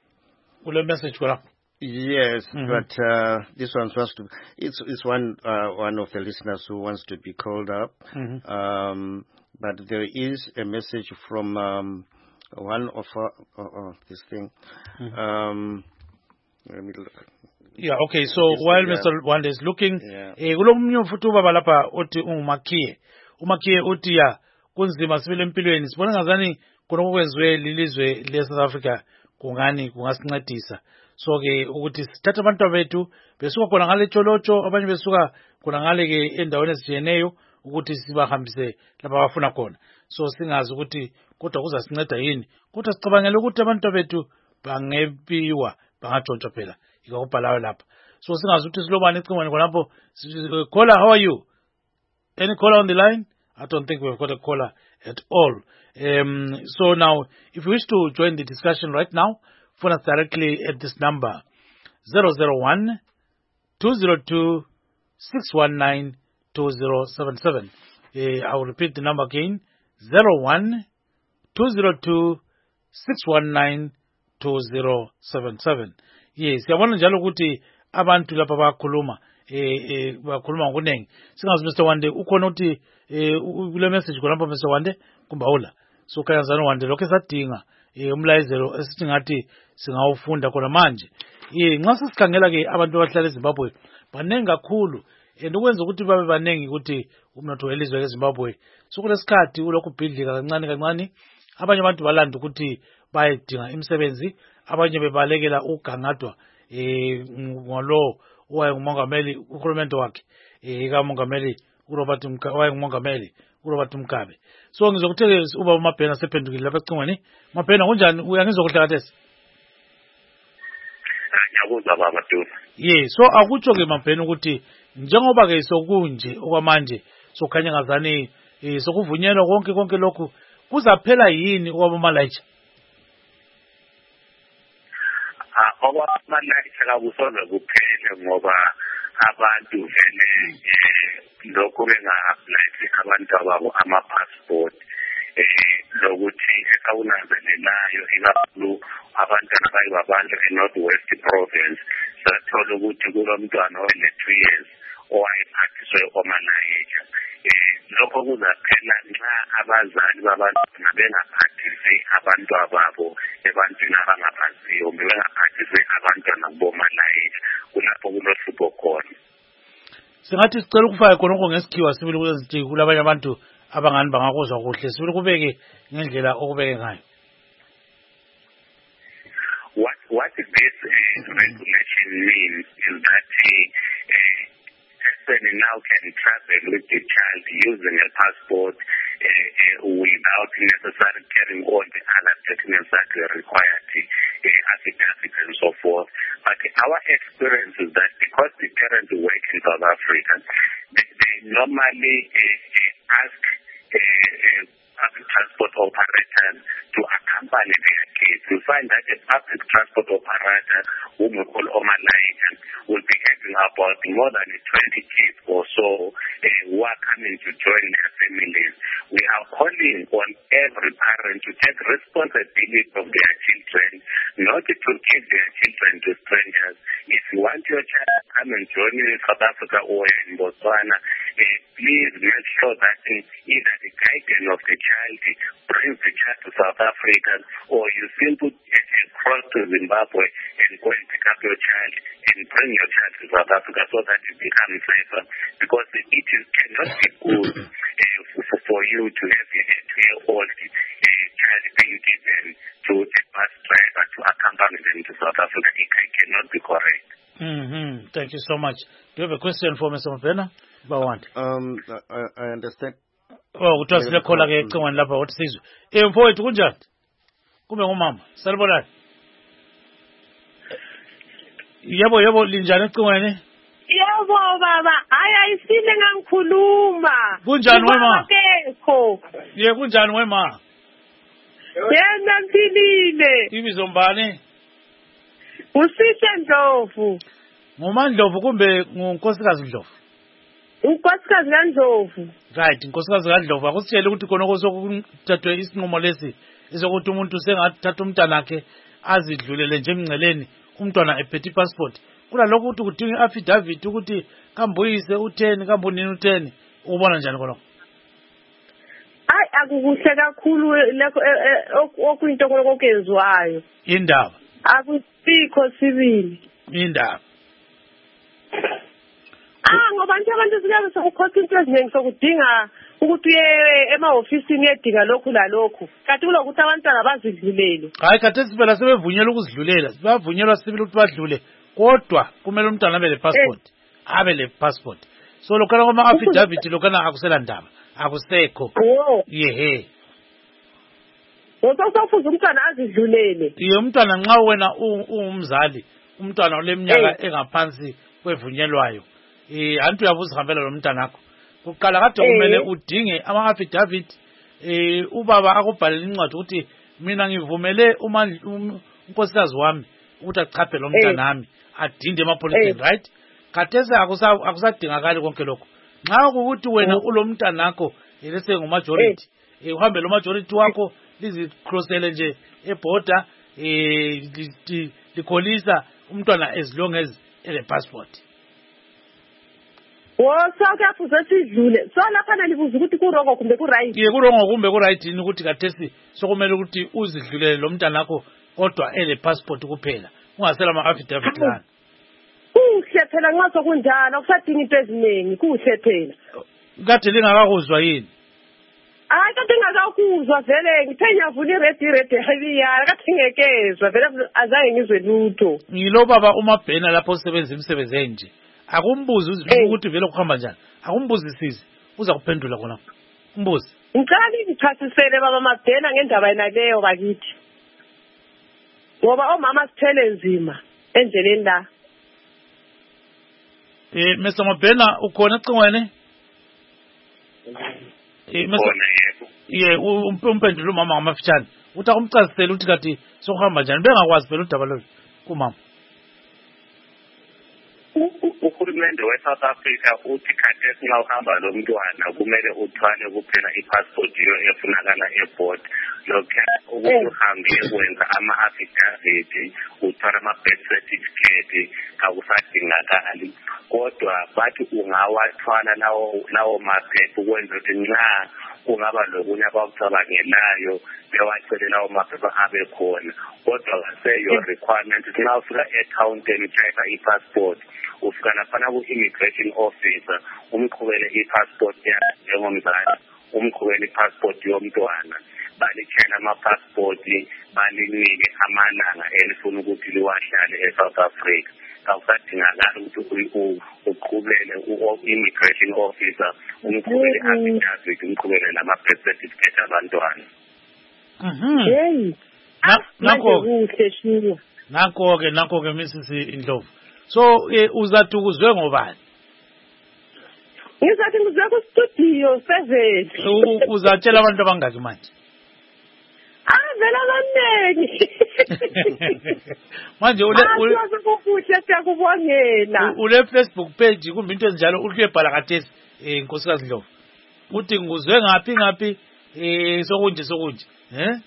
Ule message khona.
Yes, mm-hmm. but uh, this one wants to. It's it's one uh, one of the listeners who wants to be called up. Mm-hmm. Um, but there is a message from um, one of uh, uh, uh, this thing. Mm-hmm. Um, let me look.
Yeah. Okay. So while yeah. Mister Wanda is looking, kulomnye futhi ubaba lapha uthi uMakiye. Umakiye uthi ya kunzima sibele empilweni. Sibona ngazani kunokwenzwe lilizwe le South Africa kungani kungasincedisa. So ke ukuthi sithatha abantu bethu besuka khona ngale tsholotsho abanye besuka khona ngale ke endaweni ezijeneyo ukuthi sibahambise lapha abafuna khona. So singazi ukuthi kodwa kuzasinceda yini. Kodwa sicabangela ukuthi abantu bethu bangepiwa bangatshontshwa phela ikubhalayo lapha. So singazi ukuthi silobani ecingweni khonapho. Caller, how are you? Any caller on the line? I don't think we've got a caller at all. Um, so now, if you wish to join the discussion right now, phone us directly at this number, zero zero one, two zero two, six one nine, two zero seven seven. Uh, I will repeat the number again, zero one, two zero two, six one nine, two zero seven seven. Yes, yabona njalo ukuthi abantu lapha bakhuluma eh eh bakhuluma ngokunengi. Singazi Mister Wande ukhona uthi eh kule message khonapho Mister Wande kumbawula. So kayazana Wande lokho esadinga eh umlayezelo esithi ngathi singawufunda khona manje. Eh nxa sisikhangela ke abantu abahlala eZimbabwe banengi kakhulu and ukwenza ukuthi babe banengi ukuthi umnotho welizwe leZimbabwe so kulesikhathi ulokhu ubhidlika kancane kancane abanye abantu balanda ukuthi bayedinga imisebenzi abanye bebalekela ugangadwa eh ngolo owayengumongameli uhulumende wakhe eh kamongameli uRobert Mugabe wayengumongameli uRobert Mugabe. So ngizokutheke ubaba uMabhena sephendukile lapha ecingweni. Mabhena kunjani uyangizwa kuhle kathesi?
Ngiyakuzwa baba Dube.
Yeah, so akutsho ke Mabhena ukuthi njengoba ke sokunje okwamanje sokhanya ngazani eh sokuvunyelwa konke konke lokhu kuzaphela yini okwabo malayicha?
Ah okwamalayicha kabusoze kuphele ngoba abantu vele lokho benga-apply abantu ababo ama-passport eh lokuthi esawunanzelelayo ikakhulu abantwana bayibabantu e-North West Province sathola ukuthi kulo mntwana one-two years owayephathiswe omalayicha. Lokho kuzaphela nxa abazali babantwana bengaphathisi abantwababo ebantwini abangaphaziyo bengaphathisi abantwana kubomalayicha kulapho kulohlupho khona.
Singathi sicela ukufaka khonoko ngesikhiwa sibili kulezithi kulabanye abantu abangani bangakuzwa kuhle sibili kubeke ngendlela okubeke ngayo.
What what this uh, regulation means is that uh, person now can travel with the child using a passport uh, uh, without necessarily carrying all the other documents that are required, uh, affidavits and so forth. But our experience is that because the parents work in South Africa, they, they normally uh, uh, ask uh, uh, public transport operators to accompany their kids. You find that a public transport operator, whom we call Omalaika, will be having about more than twenty kids or so uh, who are coming to join their families. We are calling on every parent to take responsibility of their children, not to give their children to strangers. If you want your child to come and join you in South Africa or in Botswana, uh, please make sure that uh, either the guardian of the child brings the child to South Africa, or you simply uh, cross to Zimbabwe and go and pick up your child and bring your child to South Africa so that it becomes safer. Because it is, cannot be good uh, for, for you to have a two-year-old uh, child being given to a bus driver to accompany them to South Africa. It cannot be correct.
Mm-hmm. Thank you so much. Do you have a question for Mister Mabhena?
Um, I, I understand.
Oh, kuthiwa silekhola ke ecingweni lapha wathi sizwe. Eh mfowethu kunjani? Kumbe ngumama? Salibonani. Yebo yebo linjani ecingweni?
Yebo baba, hayi ayisile ngangikhuluma.
Kunjani wema?
Akekho.
Ye kunjani wema?
Yena ngilile.
Ibizo mbani?
Usise Ndlovu.
Ngumandlovu kumbe ngunkosikazi Ndlovu?
Unkosikazi kaNdlovu.
Right, inkosikazi kaNdlovu akusitshela ukuthi khona okuzokuthathwe isinqumo lesi esokuthi umuntu sengathatha umntana wakhe azidlulele nje emngceleni umntwana ephethe passport. Kuna lokho ukuthi kudinga affidavit ukuthi kambuyise utheni kambunini utheni ubona njani khona?
Ay akukuhle kakhulu lekho okuyinto kokezwayo.
Indaba.
Akusikho sibili.
Indaba.
Ah ngoba nje abantu sikabe sokukhotha into eziningi sokudinga ukuthi uye ema-ofisini yedinga lokhu lalokhu. Kanti kulokuthi abantwana bazidlulele.
Hayi kade sivela sebevunyelwa ukuzidlulela. Bavunyelwa sibili ukuthi badlule. Kodwa kumele umntwana abe le passport. Abe le passport. So lokho kuma affidavit lokana akusela ndaba. Akusekho. Yehe.
Ngosofuza umntwana azidlulele.
Ye umntwana nxa wena umzali, umntwana oleminyaka engaphansi kwevunyelwayo. Eh antu uyabuzihambela lo mntana wakho. Kuqala kade kumele udinge ama affidavit eh ubaba akubhalela incwadi ukuthi mina ngivumele uma unkosikazi wami ukuthi achaphe lo mntana nami adinde emapoliseni, right? Khathese akusadingakali konke lokho. Nxa ukuthi wena ulo mntana wakho elese ngumajority eh uhambe lo majority wakho lizicrossele nje eborder eh likholisa umntwana as long as ele passport.
Wosa kuyafuze sidlule. So lapha nalibuza ukuthi kurongo kumbe ku right.
Ye kurongo kumbe ku right yini ukuthi kathesi sokumele ukuthi uzidlulele lo mntana wakho kodwa ele passport kuphela. Ungasela ama affidavit lana.
Kuhle phela nxa sokunjalo kusadinga into eziningi kuhle phela.
Kade lingakakuzwa yini?
Hayi kade ngakakuzwa vele ngithe nyavula ready ready heavy ya kade ngekezwa vele azaye ngizwe lutho.
Ngilo baba uMabhena lapho usebenza imisebenzi enje. Akumbuzi uzifuna ukuthi vele kuhamba njani. Akumbuzisisi uza kuphendula khona. Umbuzi.
Ngicela ngichasisele baba Mabhena ngendaba yena leyo bakithi. Ngoba omama sithele nzima endleleni la.
Eh Mister Mabhena ukhona ecingweni? Eh Mister Ye umphendula umama ngamafitshane. Uthi akumchasisele ukuthi kathi sokuhamba njani bengakwazi phela udaba lo kumama.
Uhulumende we-South Africa uthi khathesi nxa uhamba lo mntwana kumele uthwale kuphela i-passport yo efunakala e-board. Lokhu ukuthi uhambe ukwenza ama-affidavit, uthwala ama-birth certificate akusadingakali. Kodwa bathi ungawathwala lawo lawo maphepha ukwenza ukuthi nxa kungaba lokunye abakucabangelayo bewacele lawo maphepha abe khona. Kodwa kaseyo requirement nxa ufika e-county uchayiva i-passport ufika laphana ku-immigration officer umqhubele i-passport yakhe njengomzali, umqhubele i-passport yomntwana, balitshela ama-passport balinike amalanga elifuna ukuthi liwahlale e-South Africa. Akusadingakali ukuthi uqhubele u-immigration officer umqhubele i-affidavit umqhubele nama-birth certificate abantwana.
Mhm. Nakho nakho ke nakho ke Missus Ndlovu. So uzathi ukuzwe ngobani?
ngizathi ngize ku-studio seven.
Uzatshela abantu abangaki manje?
Ah, vele abaningi.
Manje ule ule
kuhle siyakubongela.
Ule Facebook page kumbe into ezinjalo uluyebhala kathesi eh Nkosikazi Ndlovu. Uthi nguzwe ngaphi ngaphi eh sokunje sokunje. Eh?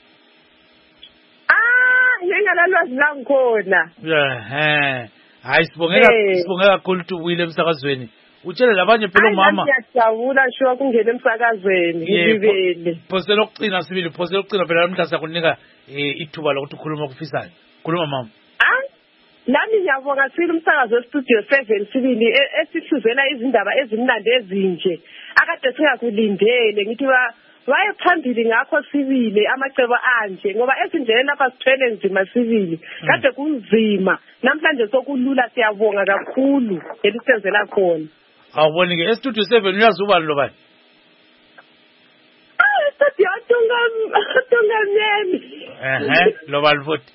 Ah, ngingalalwazi la ngikhona.
Eh. Hayi sibongela sibongela kakhulu ubuyile emsakazweni. Utshele labanye phela umama.
Ngiyajabula sho kungena emsakazweni ngibele.
Phose lokugcina sibili phose lokugcina phela namhlanje kunika ithuba lokuthi ukhuluma okufisayo. Khuluma mama.
Ah, nami ngiyabonga sibili umsakazo westudio seven sibili esihluzela izindaba ezimnandi ezinje. Akade singakulindele ngithi waye phambili ngakho sibili amacebo anje ngoba ezindleleni lapha sithwele nzima sibili kade kunzima namhlanje sokulula siyabonga kakhulu elisenzela khona.
Awuboni ke estudio seven uyazuba lo bani?
Ah, studio Tonga Tonga nemi.
Eh, lo balvoti.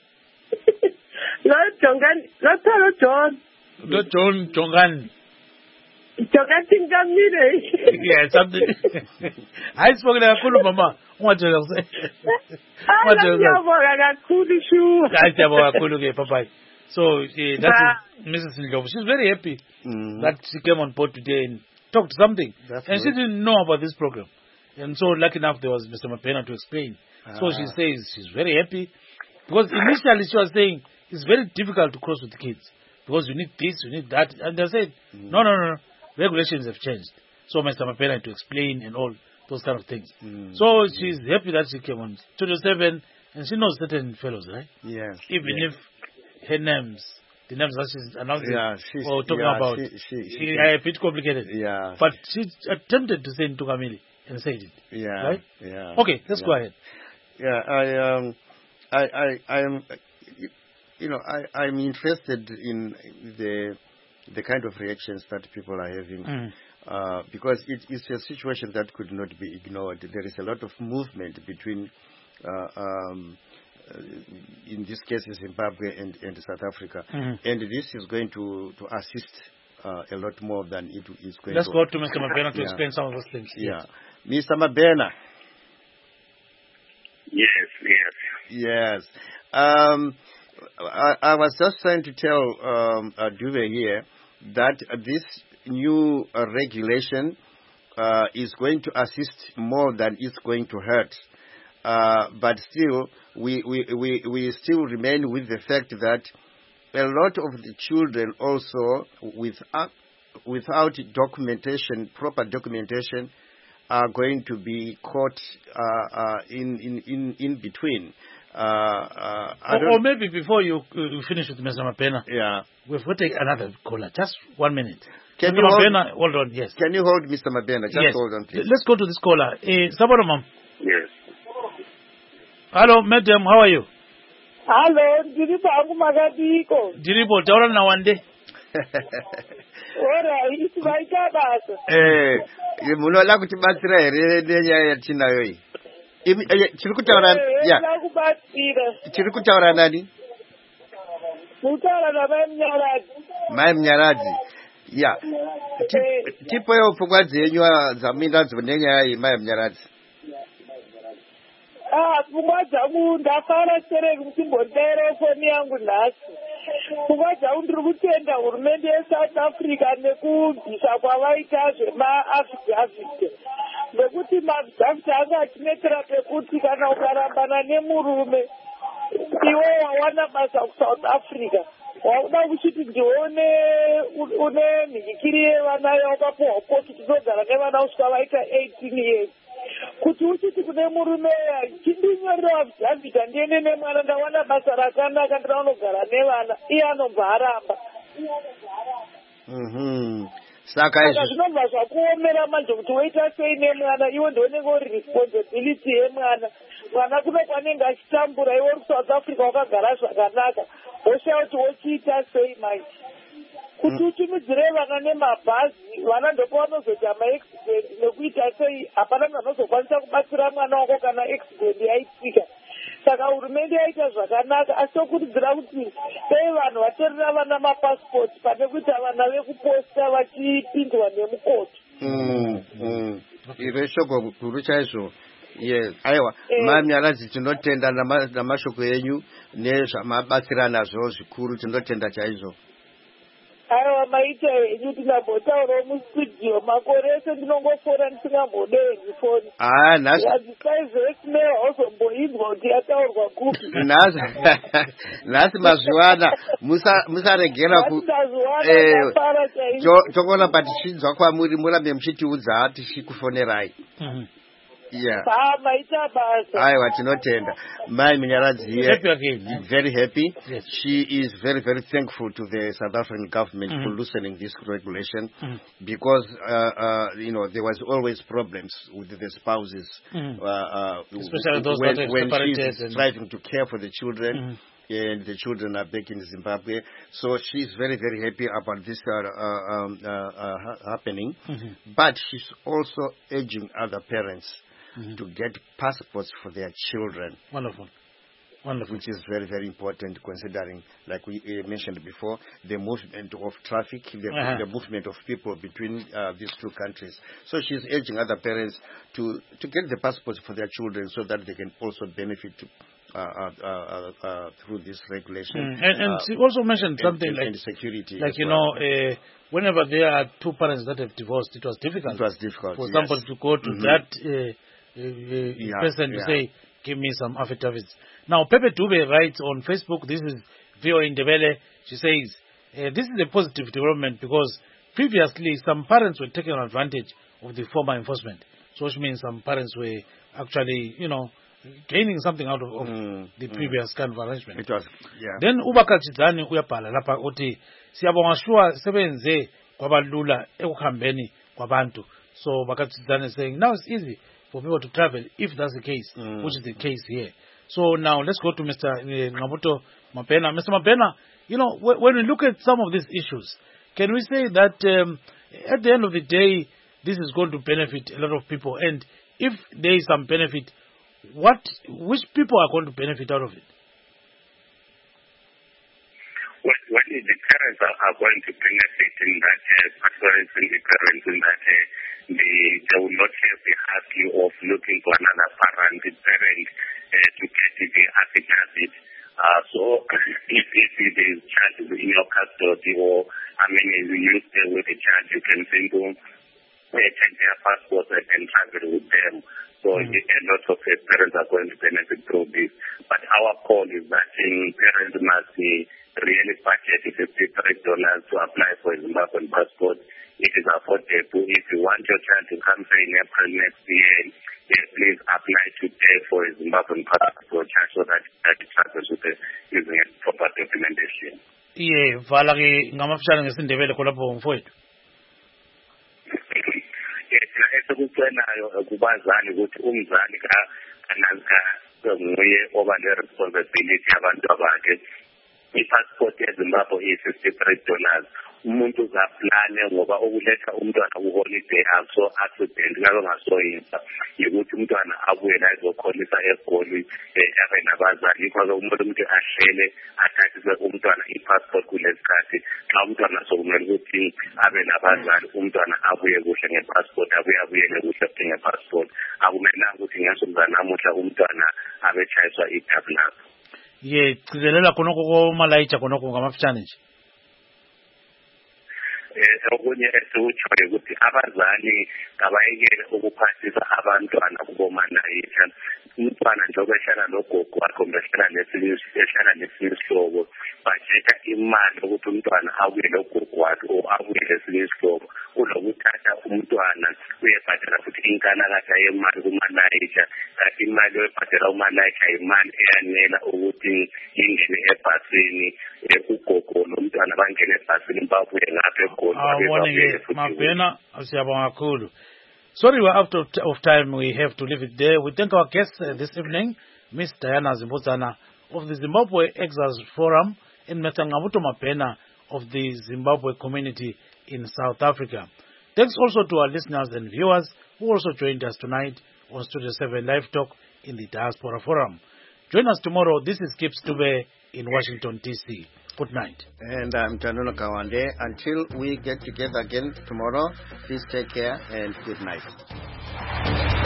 Lo Tongan, lo Tolo John.
Lo John Tongan.
Tongan tingamile.
Yeah, something. Hayi sibongela kakhulu mama. Ungatshela kuse.
Ungatshela. Ngiyabonga kakhulu shu.
Hayi siyabonga kakhulu ke papa. So uh, that is Missus Ndlovu. She's very happy mm. that she came on board today and talked something. That's and good. She didn't know about this program. And so lucky enough there was Mister Mapena to explain. Ah. So she says she's very happy. Because initially she was saying it's very difficult to cross with the kids. Because you need this, you need that. And they said, mm. no, no, no, no. Regulations have changed. So Mister Mapena to explain and all those kind of things. Mm. So she's happy that she came on Studio seven and she knows certain fellows, right?
Yes.
Even
yes.
if her names, the names that she's announcing
yeah, she's,
or talking
yeah,
about,
she, she, she,
she, are a bit complicated.
Yeah.
But she attempted to say Ntukamili and said it.
Yeah.
Right?
Yeah.
Okay, let's
yeah.
go ahead.
Yeah, I um, I I I am, you know, I I'm interested in the the kind of reactions that people are having. Mm. Uh, because it is a situation that could not be ignored. There is a lot of movement between uh, um, Uh, in this case Zimbabwe and, and South Africa, mm-hmm. and this is going to to assist uh, a lot more than it is going.
Let's
to...
go to Mister Mabena to
yeah.
explain some of those things.
Yeah, yes. Mister Mabena.
Yes, yes,
yes. Um, I, I was just trying to tell um, uh, Duve here that uh, this new uh, regulation uh, is going to assist more than it's going to hurt. Uh, but still, we, we, we, we still remain with the fact that a lot of the children also, without, without documentation, proper documentation, are going to be caught uh, uh, in, in, in, in between. Uh, uh,
or, or maybe before you, you finish with Mister Mapena,
yeah.
we've got to take another caller. Just one minute.
Can
Mister
you
Mapena,
hold,
hold on, yes.
Can you hold Mister Mapena? Just
yes.
hold on, please.
Let's go to this caller. Uh, Sabona, ma'am.
Yes.
Hello, madam, how are you?
Hello, Diripo Agumagadiko.
Diripo, Jawara na one day.
Ora, it's my job.
Eh, you muno la kutibatira ere nenya ya china yoi. Chiri kutaura ya. Chiri kutaura nani?
Kutaura na Mai Mnyaraji.
Mai Mnyaraji. Ya. Tipo yo pungwazi yenywa zamina zunenya ya Mai Mnyaraji.
Ah, pfungwa dzangu ndafara sereki muchimbondere foni yangu nhasi. Pfungwa dzangu ndiri kutenda hurumende yeSouth Africa nekubvisa kwavaita zvemaafidhavhiti. Nekuti maafidhavhiti anga achinetera pekuti kana ukarambana nemurume iwe wawana basa kuSouth Africa, wakuda kuchiti ndiwe une mhikiri yevana yawakapuwa kotu tinogara nevana kusvika vaita eighteen years. Kuti uchiti kune murume chindinyorera afidhavhiti ndiende nemwana ndawana basa rakanaka ndiraunogara nevana iye anobva aramba.
Mhm. Saka izvo
zvinobva zvakuomera manje kuti woita sei nemwana iwe ndionenge uri responsibility yemwana. Mwana kuno kwanenge achitambura iwe uri South Africa wakagara zvakanaka woshaya kuti wochiita sei manje. Kuti uchimidzire vana nemabhazi vana ndopavanozoita maaccident nekuita sei hapana vanozokwanisa kubatsira mwana wako kana accident yaitika. Saka hurumende yaita zvakanaka asi tokurudzira kuti sei vanhu vatorera vana mapasipoti pane kuita vana vekuposta vachipindwa nemukoto.
Mm, mm. Ireshoko guru chaizvo. Yes, aiwa mamyalazi tinotenda namashoko yenyu nezvamabatsirana zvo zvikuru tinotenda chaizvo.
Aiwa maita henyu tinambotaurawo mustudio makore ese ndinongofora ndisingambodeenzi foni.
Ah, nhasi
hazvisaizoesimera wazomboinzwa kuti yataurwa kupi.
Nhasi mazuwana musaregera tokoona patichinzwa kwamuri murambe muchitiudza tichikufonerai. Yeah. Aiwa tinotenda. Mai Munyaradzi here is very happy.
Yes.
She is very, very thankful to the South African government mm-hmm. for loosening this regulation mm-hmm. because, uh, uh, you know, there was always problems with the spouses. Mm-hmm. uh, uh,
Especially those
when,
that
when she's
and...
striving to care for the children.
Mm-hmm.
And the children are back in Zimbabwe. So she's very, very happy about this uh, uh, um, uh, uh, happening. Mm-hmm. But she's also urging other parents Mm-hmm. to get passports for their children.
Wonderful. Wonderful.
Which is very, very important considering, like we uh, mentioned before, the movement of traffic, the, uh-huh. the movement of people between uh, these two countries. So she's urging other parents to, to get the passports for their children so that they can also benefit uh, uh, uh, uh, through this regulation.
Mm. And, and
uh,
she also mentioned something
and,
like
and security.
Like, you
well.
know, uh, whenever there are two parents that have divorced, it was difficult.
It was difficult,
for
yes.
somebody to go to mm-hmm. that uh, Uh, uh,
yeah,
person to
yeah.
say, give me some affidavits. Now, Pepe Dube writes on Facebook, this is Vio Indebele, she says, uh, this is a positive development because previously some parents were taking advantage of the former enforcement. So which means some parents were actually, you know, gaining something out of, of mm, the previous mm. kind of arrangement.
It was, yeah.
Then Ubaka Chizani uyabhala lapha uthi siyabonga sure sebenze kwabalula ekuhambeni kwabantu. So Bakachizani is saying now it's easy for people to travel, if that's the case, mm. which is the case here. So now let's go to Mister Ngabuto Mapena. Mister Mapena, you know, when we look at some of these issues, can we say that um, at the end of the day, this is going to benefit a lot of people? And if there is some benefit, what, which people are going to benefit out of it?
Well, well the parents are, are going to benefit in that, uh, parents and the parents in that, uh, The, they will not have the hassle of looking for another parent, the parent uh, to get the affidavit. Uh, so if, if there is charges in your custody or, I mean, if you stay with the charge, you can simply uh, take their passports and travel with them. So mm-hmm. a lot of uh, parents are going to benefit through this. But our call is that um, parents must be really budget fifty-three dollars to apply for a Zimbabwean passport. It is affordable. If you want your child to come here in April next year, then please apply today for a Zimbabwean passport so that that travels with the using a proper documentation.
Yeah, vala ke ngamafishane ngesindebele khonapho mfowethu.
Yes, na esekucenayo kubazali ukuthi umzali ka anaka nguye oba le responsibility abantu abakhe. I-passport yeZimbabwe is fifty-three dollars. Umuntu uzaplane ngoba ukuletha umntwana ku-holiday aso accident ngalo ngasoyinza yikuthi umntwana abuye la ezokholisa egoli abe nabazali yikho-ke umuntu umuntu ahlele athathise umntwana i-passport kulesikhathi xa umntwana sokumele ukuthi abe nabazali umntwana abuye kuhle nge-passport abuye abuyele kuhle futhi nge-passport akumelanga ukuthi ngesomzana namuhla umntwana abetshayiswa idabu lapho.
Ye cizelela khonoko komalayitsha khonoko ngamafitshane nje.
Eh okunye esikutshoyo ukuthi abazali kabayekele ukuphathisa abantwana kubomalayitsha. Umntwana njengoba ehlala nogogo wakhe kumbe ehlala nesinye ehlala nesinye isihlobo bajeta imali ukuthi umntwana abuye nogogo wakhe o abuye lesinye isihlobo kulokuthatha umntwana uyebhadala futhi inkalakatha yemali kumalayitsha kanti imali oyibhadala umalayitsha imali eyanela ukuthi ingene ebhasini ugogo nomntwana bangene ebhasini babuye ngapha egoli.
Mapena siyabonga kakhulu. Sorry, we're out of, of time. We have to leave it there. We thank our guest uh, this evening, Miss Diana Zimbudzana of the Zimbabwe Exas Forum and Mister Ngabuto Mapena of the Zimbabwe community in South Africa. Thanks also to our listeners and viewers who also joined us tonight on Studio seven Live Talk in the Diaspora Forum. Join us tomorrow. This is Kip Stube in Washington, D C Good night.
And I'm Tanono Kawande. Until we get together again tomorrow, please take care and good night.